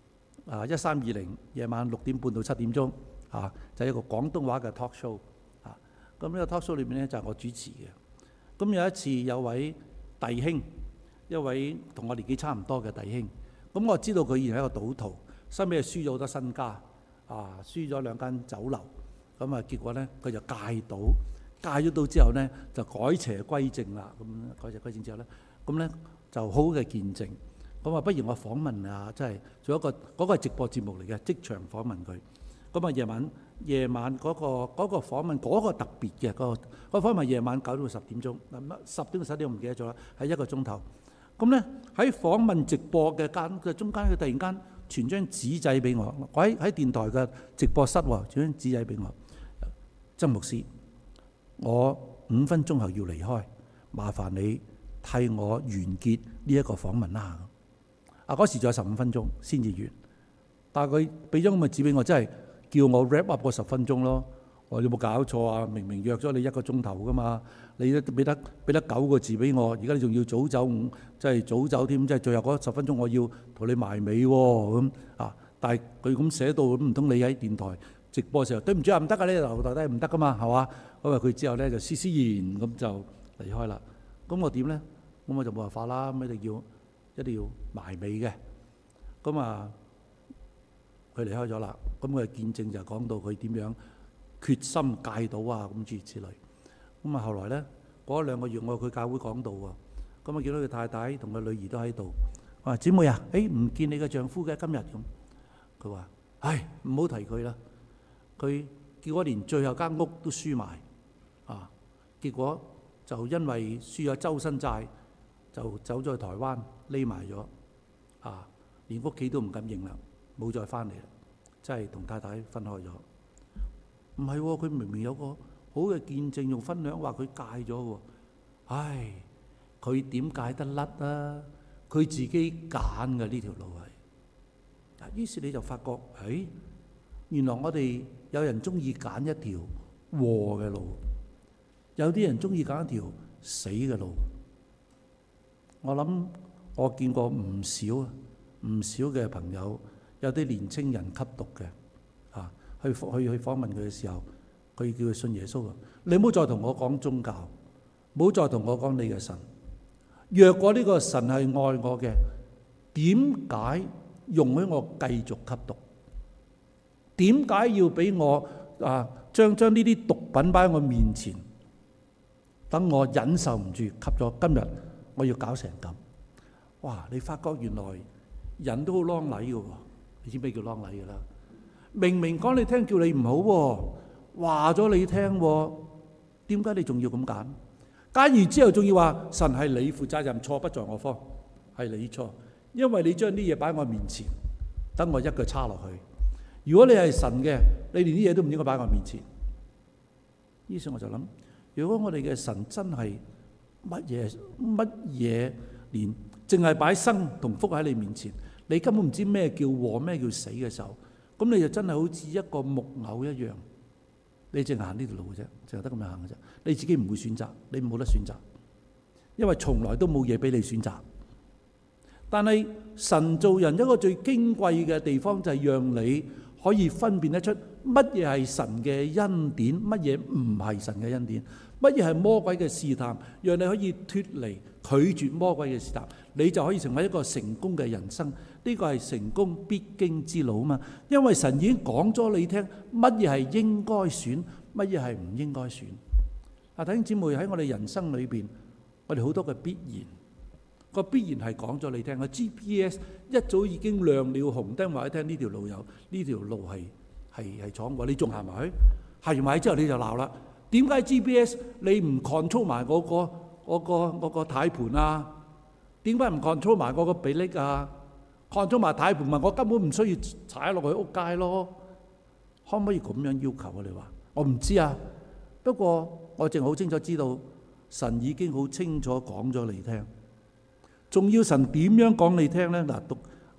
1320夜晚6點半到7點鐘就係一個廣東話嘅 talk show 咁呢個 talk show 裏面咧就係我主持嘅。咁有一次有位弟兄，一位同我年紀差唔多嘅弟兄，咁我知道佢以前係一個賭徒，收尾輸咗好多身家輸咗2間酒樓，咁結果咧佢就戒賭，戒咗賭之後咧就改邪歸正啦。咁改邪歸正之後咧，咁咧就好好嘅見證。咁不如我訪問即係做一個嗰個係直播節目嚟嘅，即場訪問佢。咁夜晚嗰個訪問嗰個特別嘅嗰個訪問，夜晚9到10點鐘，10點到10點我唔記得咗啦，係1個鐘頭。咁咧喺訪問直播嘅中間，佢突然間傳張紙仔俾我，我喺電台嘅直播室喎，傳張紙仔俾我。曾牧師，我5分鐘後要離開，麻煩你替我完結呢一個訪問啦。嗰時仲有15分鐘先至完，但係佢俾咗咁嘅紙俾我，真係叫我 wrap up 個10分鐘咯。我有冇搞錯啊？明明約咗你1個鐘頭噶嘛，你都俾得9個字俾我，而家你仲要早走即係早走添，即係最後嗰10分鐘我要同你埋尾喎咁但係佢咁寫到，咁唔通你喺電台直播嘅時候對唔住唔得㗎，你留低唔得㗎嘛，係嘛？咁佢之後咧就施然咁就離開啦。咁我點咧？咁我就冇辦法啦，咁一定要埋尾嘅。咁佢離開咗啦。咁佢嘅見證就講到佢點樣決心戒賭咁諸如此類。咁後來咧過咗2個月，我去佢教會講道喎。咁我見到佢太太同佢女兒都喺度。我話姊妹啊，唔見你嘅丈夫嘅今日咁。佢話：唔好提佢啦。佢結果連最後間屋都輸埋結果就因為輸咗周身債，就走咗去台灣匿埋咗連屋企都唔敢認啦，冇再翻嚟啦，真係同太太分開咗。唔係喎，佢明明有個好嘅見證，用分享話佢戒咗喎。佢點戒得甩啊？佢自己揀嘅呢條路係。於是你就發覺，原來我哋有人中意揀一條禍嘅路，有啲人中意揀一條死嘅路。我諗我見過唔少嘅朋友，有啲年青人吸毒嘅去訪問佢嘅時候，佢叫佢信耶穌。你唔好再同我講宗教，唔好再同我講你嘅神。若果呢個神係愛我嘅，點解容許我繼續吸毒？點解要俾我將呢啲毒品擺喺我面前，等我忍受唔住吸咗？今日我要搞成咁。哇！你發覺原來人都好啷禮嘅喎。你知咩叫啷禮嘅啦？明明講你聽叫你唔好喎，話咗你聽喎，點解你仲要咁揀？揀完之後仲要話神係你負責任，錯不在我方，係你錯，因為你將啲嘢擺喺我面前，等我一腳叉落去。如果你係神嘅，你連啲嘢都唔應該擺喺我面前。於是我就諗，如果我哋嘅神真係乜嘢，連淨係擺生同福喺你面前，你根本唔知咩叫禍，咩叫死嘅時候，咁你就真係好似一個木偶一樣，你淨係行呢條路嘅啫，淨係得咁樣行嘅啫。你自己唔會選擇，你冇得選擇，因為從來都冇嘢俾你選擇。但係神做人一個最矜貴嘅地方，就係讓你可以分辨得出乜嘢係神嘅恩典，乜嘢唔係神嘅恩典，乜嘢係魔鬼嘅試探，讓你可以脫離拒絕魔鬼嘅試探，你就可以成為一個成功嘅人生。呢個係成功必經之路啊嘛，因為神已經講咗你聽乜嘢係應該選，乜嘢係唔應該選。弟兄姊妹，喺我哋人生裏邊，我哋好多嘅必然，個必然係講咗你聽。個 GPS 一早已經亮了紅燈，話你聽呢條路有呢條路係闖過，你仲行埋去？行埋去之後你就鬧啦。點解 GPS 你唔 control 埋我個軚盤啊？點解唔 control 埋我個比例啊？control埋軚盤，我根本唔需要踩落去屋街咯。可唔可以咁樣要求啊？你話我唔知啊，不過我淨係好清楚知道，神已經好清楚講咗你聽。仲要神點樣講你聽咧？嗱，讀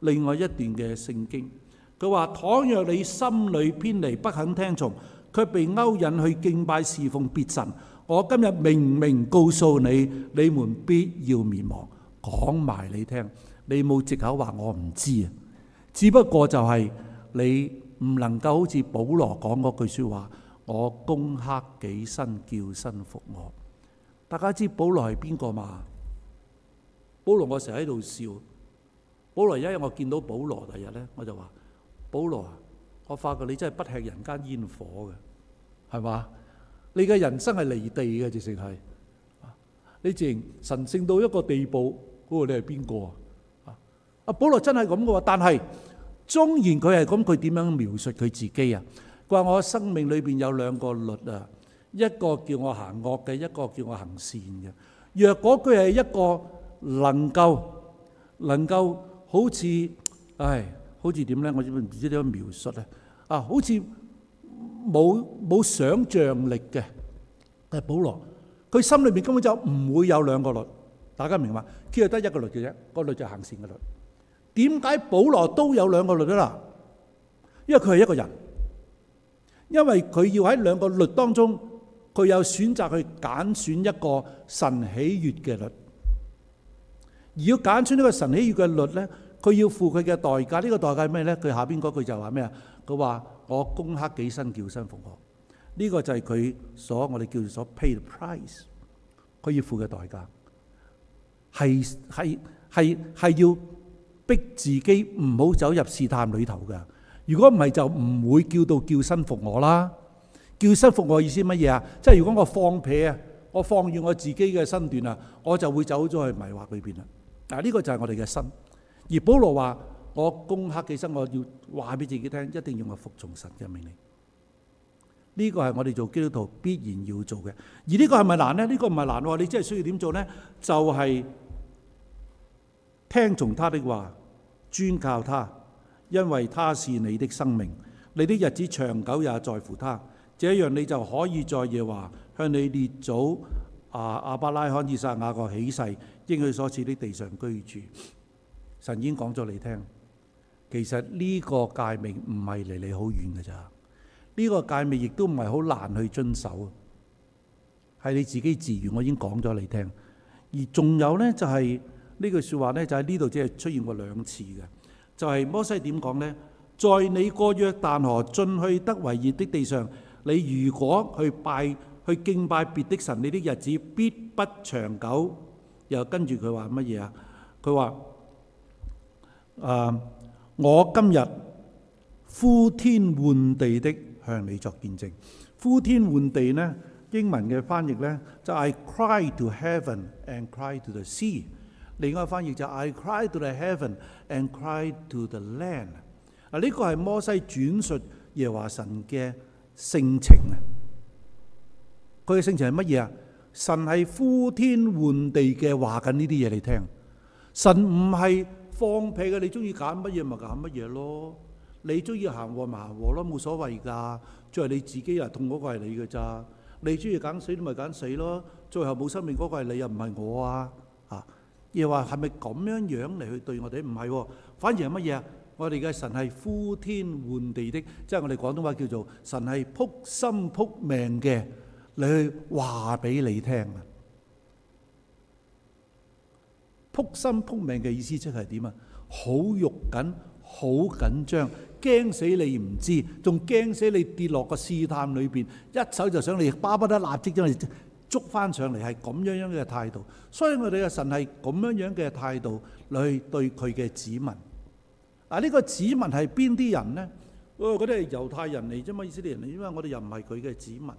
另外一段嘅聖經。佢話：倘若你心裏偏離，不肯聽從，卻被勾引去敬拜侍奉別神，我今日明明告訴你，你們必要滅亡。講埋你聽，你冇藉口話我唔知啊！只不過就係你唔能夠好似保羅講嗰句説話，我攻克己身，叫身服我。大家知保羅係邊個嘛？保羅我成日喺度笑。保羅有一日我見到保羅，第日咧我就話：保羅啊，我發覺你真係不吃人間煙火嘅，係嘛？你嘅人生係離地嘅，直情係。你直情神聖到一個地步，嗰個你係邊個啊？阿保羅真係咁嘅喎，但係縱然佢係咁，佢點樣描述佢自己啊？佢話我生命裏邊有兩個律啊，一個叫我行惡嘅，一個叫我行善嘅。若果佢係一個能夠好似好似點咧？我唔知點樣描述咧。好似冇想像力嘅。但係保羅，佢心裏邊根本就唔會有兩個律。大家明白？佢係得一個律嘅啫，個律就係行善嘅律。點解保羅都有兩個律啦？因為佢係一個人，因為佢要喺兩個律當中，佢有選擇去揀選一個神喜悅嘅律。而要揀選呢個神喜悅嘅律咧，佢要付佢嘅代價。呢個代價係咩咧？佢下邊嗰句就話咩啊？佢話我攻克己身，叫身服我。呢個就係佢我哋叫做所 pay the price。佢要付嘅代價係要逼自己唔好走入試探裏頭㗎。如果唔係就唔會叫身服我啦。叫身服我意思乜嘢啊？即係如果我放屁啊，我放遠我自己嘅身段啊，我就會走咗去迷惑裏邊啦。呢個就係我哋嘅身。而保羅話：我攻克己身，我要話俾自己聽，一定要我服從神嘅命令。呢個係我哋做基督徒必然要做嘅。而呢個係咪難呢？呢個唔係難喎。你真係需要點做呢？就係聽從他的話，專靠他，因為他是你的生命，你的日子長久也在乎他。這樣你就可以在耶和華向你列祖亞伯拉罕、以撒、雅各起誓，應許所賜的地上居住。神已經講咗你聽，其實呢個誡命唔係離你好遠嘅咋。呢個誡命亦都唔係好難去遵守，係你自己自願。我已經講咗你聽。而仲有呢，就係呢句説話呢，就喺呢度只係出現過2次嘅。就係摩西點講呢？在你過約旦河進去得為業的地上，你如果去敬拜別的神，你的日子必不長久。又跟住佢話乜嘢啊？佢話我今日呼天喚地的向你作見證。呼天喚地呢，英文嘅翻譯呢，就 I cry to heaven and cry to the sea。另外一個翻譯就 I cry to the heaven and cry to the land。呢個係摩西轉述耶和華神嘅性情啊。佢嘅性情係乜嘢啊？神係呼天喚地嘅話緊呢啲嘢你聽。神唔係放屁嘅，你中意揀乜嘢咪揀乜嘢咯。你中意行禍咪行禍咯，冇所謂㗎。最後你自己痛嗰個係你㗎咋。你中意揀死你咪揀死咯。最後冇生命嗰個係你，又唔係我啊。又話係咪咁樣嚟去對我哋？唔係喎，反而係乜嘢啊？我哋嘅神係呼天喚地的，即係我哋廣東話叫做神係撲心撲命嘅，你去話俾你聽啊！撲心撲命嘅意思即係點啊？好肉緊，好緊張，驚死你唔知，仲驚死你跌落個試探裏邊，一手就想你巴不得立即將你捉翻上嚟，係咁樣嘅態度。所以我哋嘅神係咁樣嘅態度去對佢嘅子民。呢個子民係邊啲人呢？嗰啲係猶太人嚟啫嘛，以色列人嚟，因為我哋又唔係佢嘅子民。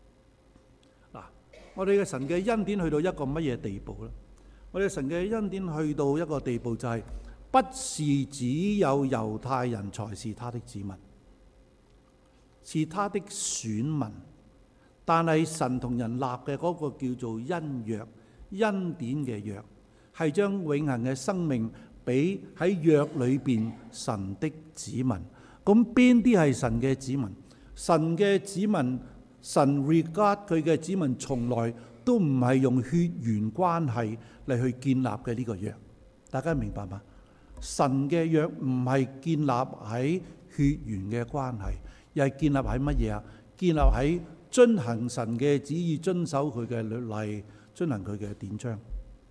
我哋嘅神嘅恩典去到一個乜嘢地步咧？我哋神嘅恩典去到一個地步就係，不是只有猶太人才是他的子民，是他的選民。但係神同人立嘅嗰個叫做恩約、恩典嘅約，係將永恆嘅生命俾喺約裏邊神的子民。咁邊啲係神嘅子民？神嘅子民，神 regard 佢嘅子民，從來都唔係用血緣關係嚟去建立嘅呢個約。大家明白嗎？ 神嘅約唔係建立喺血緣嘅關係，而係建立喺乜嘢啊？建立喺遵行神嘅旨意，遵守佢嘅律例，遵行佢嘅典章。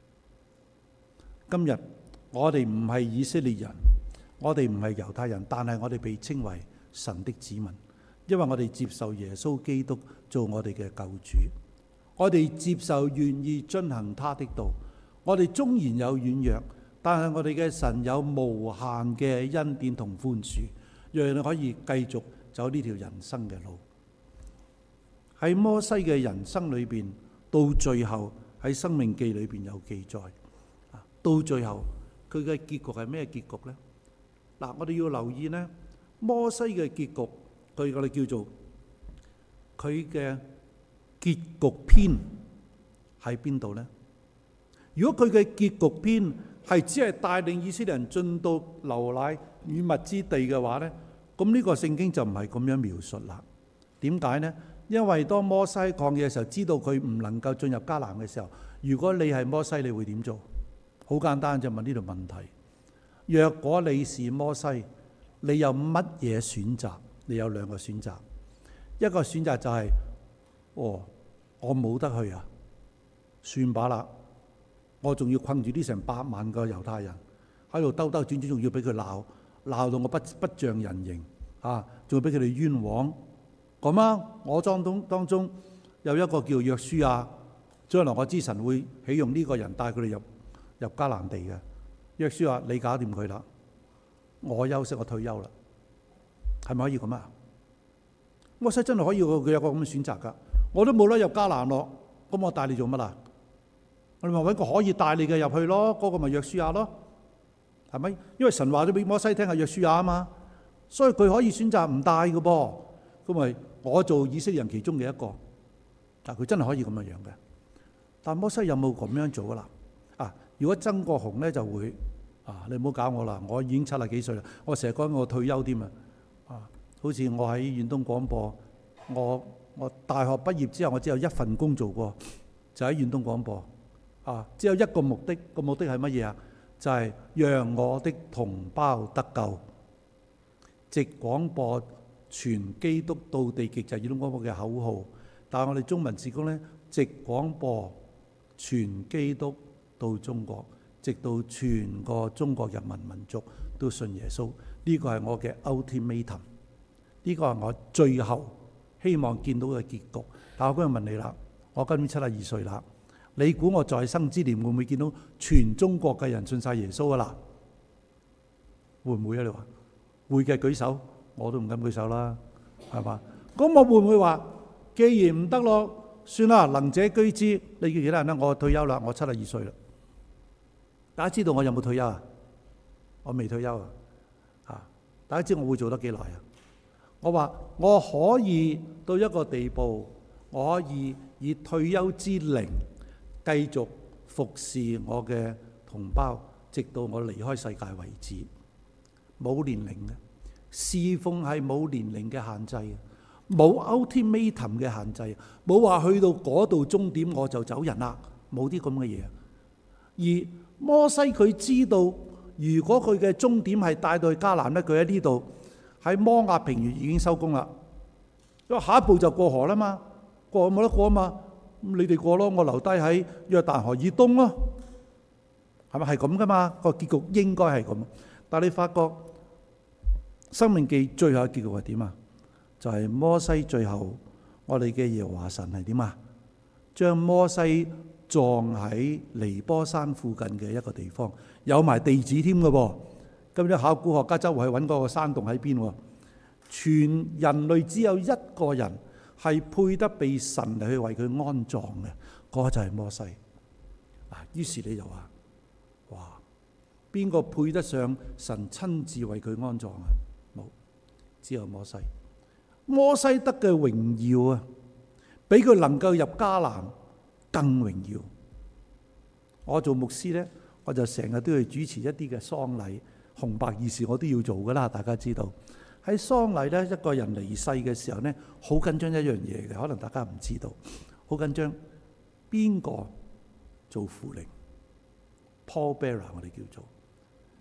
今日我哋唔係以色列人，我哋唔係猶太人，但係我哋被稱為神的子民，因為我哋接受耶穌基督做我哋嘅救主，我哋接受願意遵行他的道。我哋縱然有軟弱，但係我哋嘅神有無限嘅恩典同寬恕，讓你可以繼續走呢條人生嘅路。喺摩西嘅人生裏邊，到最後喺申命記裏邊有記載，到最後佢嘅結局係咩結局呢？嗱，我哋要留意呢，摩西嘅結局，我哋叫做佢嘅結局篇喺邊度呢？如果佢嘅結局篇係只係帶領以色列人進到流奶與蜜之地嘅話呢，咁呢個聖經就唔係咁樣描述啦。點解呢？因為當摩西曠野嘅時候，知道佢唔能夠進入迦南嘅時候，如果你係摩西，你會點做？好簡單，就問呢條問題。若果你是摩西，你有乜嘢選擇？你有兩個選擇，一個選擇就係，我冇得去啊，算把啦。我仲要困住呢成8萬個猶太人喺度兜兜轉轉，仲要俾佢鬧到我不像人形啊！仲要俾佢哋冤枉咁啊！我當中有一個叫約書亞，將來我知神會起用呢個人帶佢哋入迦南地嘅。約書亞，你搞掂佢啦，我休息，我退休啦，係咪可以咁啊？摩西真係可以，佢有個咁嘅選擇噶。我都冇得入迦南咯，咁我帶你做乜啊？我哋咪揾個可以帶你嘅入去咯，嗰個咪約書亞咯，係咪？因為神話咗俾摩西聽係約書亞啊嘛，所以佢可以選擇唔帶嘅噃。咁咪我做以色列人其中嘅一個，但佢真係可以咁樣樣嘅。但摩西有冇咁樣做啊？嗱，如果曾國雄咧就會你唔好搞我啦，我已經70幾歲啦，我成日講我退休添啊。好似我喺遠東廣播，我大學畢業之後，我只有一份工做過，就喺遠東廣播。只有一個目的，個目的係乜嘢啊？就係讓我的同胞得救，藉廣播傳基督到地極，就係遠東廣播嘅口號。但係我哋中文事工呢，藉廣播傳基督到中國，直到全個中國人民民族都信耶穌。呢個係我嘅 ultimatum， 呢個係我最後希望見到嘅結局。但我今日問你啦，我今年72歲啦。你估我在生之年會唔會見到全中國嘅人信晒耶穌啊？嗱，會唔會啊？你話會嘅舉手，我都唔敢舉手啦，係嘛？咁我會唔會話，既然唔得咯，算啦，能者居之。你叫其他人咧，我退休啦，我72歲啦。大家知道我有冇退休啊？我未退休啊！大家知我會做得幾耐啊？我話我可以到一個地步，我可以以退休之齡繼續服侍我嘅同胞，直到我離開世界為止，冇年齡嘅侍奉係冇年齡嘅限制嘅，冇 ultimatum 嘅限制，冇話去到嗰度終點我就走人啦，冇啲咁嘅嘢。而摩西佢知道，如果佢嘅終點係帶到去迦南咧，佢喺呢度喺摩押平原已經收工啦，因為下一步就過河啦嘛，過冇得過啊嘛。咁你哋過咯，我留低喺約旦河以東咯，係咪係咁噶嘛？個結局應該係咁。但係你發覺《申命記》最後嘅結局係點啊？就係摩西最後，我哋嘅耶和華神係點啊？將摩西葬喺尼波山附近嘅一個地方，有埋地址添嘅噃。咁啲考古學家周圍去揾嗰個山洞喺邊？全人類只有一個人係配得被神嚟去為佢安葬嘅，嗰個就係摩西。於是你就話：哇，邊個配得上神親自為佢安葬啊？冇，只有摩西。摩西得嘅榮耀啊，比佢能夠入迦南更榮耀。我做牧師呢，我就成日都要主持一啲嘅喪禮、紅白儀式，我都要做噶啦。大家知道。喺喪禮咧，一個人離世嘅時候咧，好緊張一樣嘢嘅，可能大家唔知道，好緊張邊個做扶靈 pallbearer，我哋叫做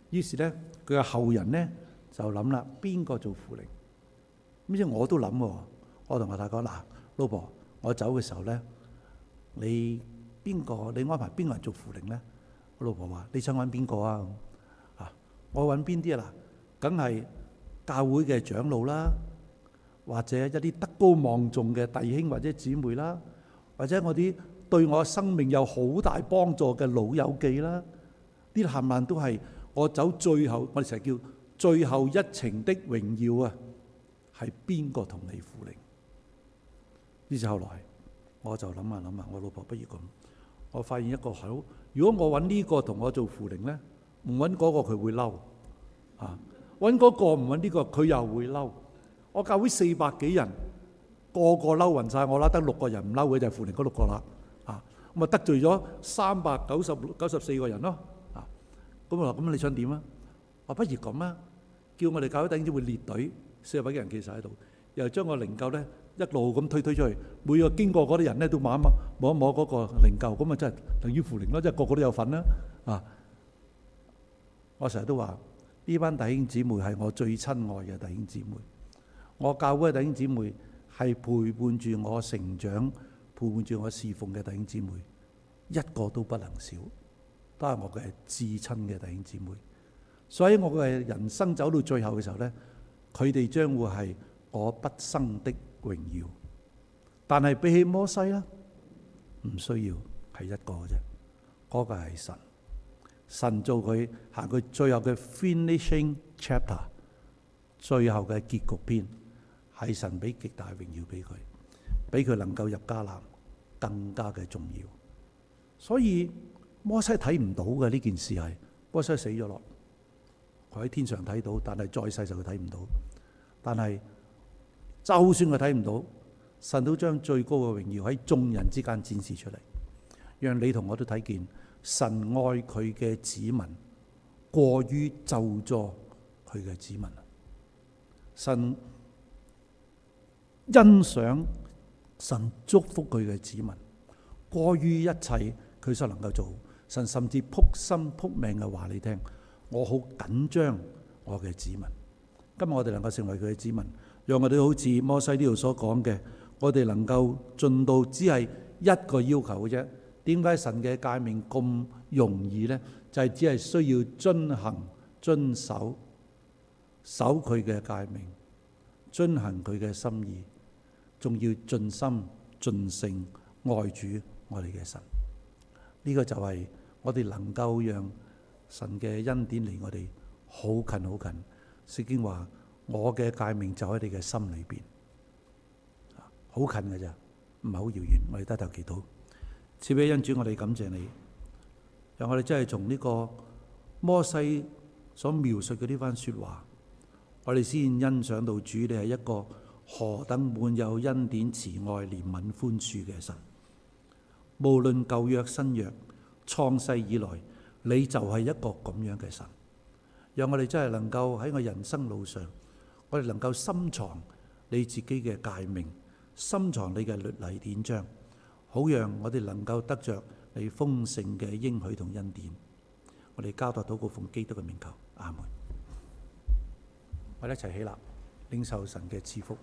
於是咧，佢嘅後人咧就諗啦，邊個做扶靈？咁即係我都諗喎。我同我太太講嗱，老婆，我走嘅時候咧，你安排邊個人做扶靈咧？我老婆話：你想揾邊個啊？我揾邊啲啊？嗱，梗係教會嘅長老啦，或者一啲德高望重嘅弟兄或者姊妹啦，或者我啲對我生命有好大幫助嘅老友記啦，呢啲冚唪唥都係我走最後，我哋成日叫最後一程的榮耀啊！係邊個同你扶靈？於是後來我就諗下，我老婆不如咁，我發現一個好，如果我揾呢個同我做扶靈咧，唔揾嗰個佢會嬲啊！揾嗰個唔揾呢個佢又會嬲。我教會400幾人，個個嬲暈晒我啦，得6個人唔嬲嘅就係扶靈嗰6個啦。咁啊得罪咗394個人咯。咁我話咁你想點啊？我不如咁啊，叫我哋教會弟兄姊妹列隊，400幾人企晒喺度，又將個靈柩咧一路咁推出去，每個經過嗰啲人咧都摸一摸嗰個靈柩，咁啊真係等於扶靈咯，即係個個都有份啦。我成日都話呢班弟兄姊妹係我最親愛嘅弟兄姊妹，我教會嘅弟兄姊妹係陪伴住我成長、陪伴住我侍奉嘅弟兄姊妹，一個都不能少，都係我嘅至親嘅弟兄姊妹。所以我嘅人生走到最後嘅時候咧，佢哋將會係我畢生的榮耀。但係比起摩西啦，唔需要，係一個嘅啫，嗰個係神。神做佢行佢最後嘅 finishing chapter， 最後嘅結局篇，係神俾極大榮耀俾佢，俾佢能夠入迦南更加嘅重要。所以摩西睇唔到嘅呢件事係，摩西死咗落，佢喺天上睇到，但係在世就佢睇唔到。但係就算佢睇唔到，神都將最高嘅榮耀喺眾人之間展示出嚟，讓你同我都睇見。神愛佢嘅子民，過於咒詛佢嘅子民。神欣賞、神祝福佢嘅子民，過於一切佢所能夠做。神甚至撲心撲命嘅話你聽，我好緊張我嘅子民。今日我哋能夠成為佢嘅子民，讓我哋好似摩西呢度所講嘅，我哋能夠盡到只係一個要求嘅啫。點解神嘅誡命咁容易呢？就係只係需要遵行、遵守佢嘅誡命，遵行佢嘅心意，仲要盡心盡性愛主我哋嘅神。呢個就係我哋能夠讓神嘅恩典離我哋好近好近。聖經話：我嘅誡命就喺你嘅心裏邊，好近嘅咋，唔係好遙遠。我哋低頭祈禱。賜俾恩主，我哋感謝你，讓我哋真係從呢個摩西所描述嘅呢番說話，我哋先欣賞到主你係一個何等滿有恩典、慈愛、憐憫、寬恕嘅神。無論舊約新約，創世以來，你就係一個咁樣嘅神。讓我哋真係能夠喺我人生路上，我哋能夠深藏你自己嘅誡命，深藏你嘅律例典章，好讓我哋能夠得着你豐盛嘅應許同恩典。我哋交託禱告奉基督嘅名求，阿門。我哋一齊起立，領受神嘅賜福。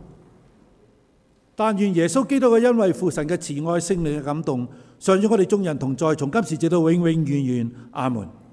但願耶穌基督嘅恩惠、父神嘅慈愛、聖靈嘅感動，常與我哋眾人同在，從今時直到永永遠遠。阿門。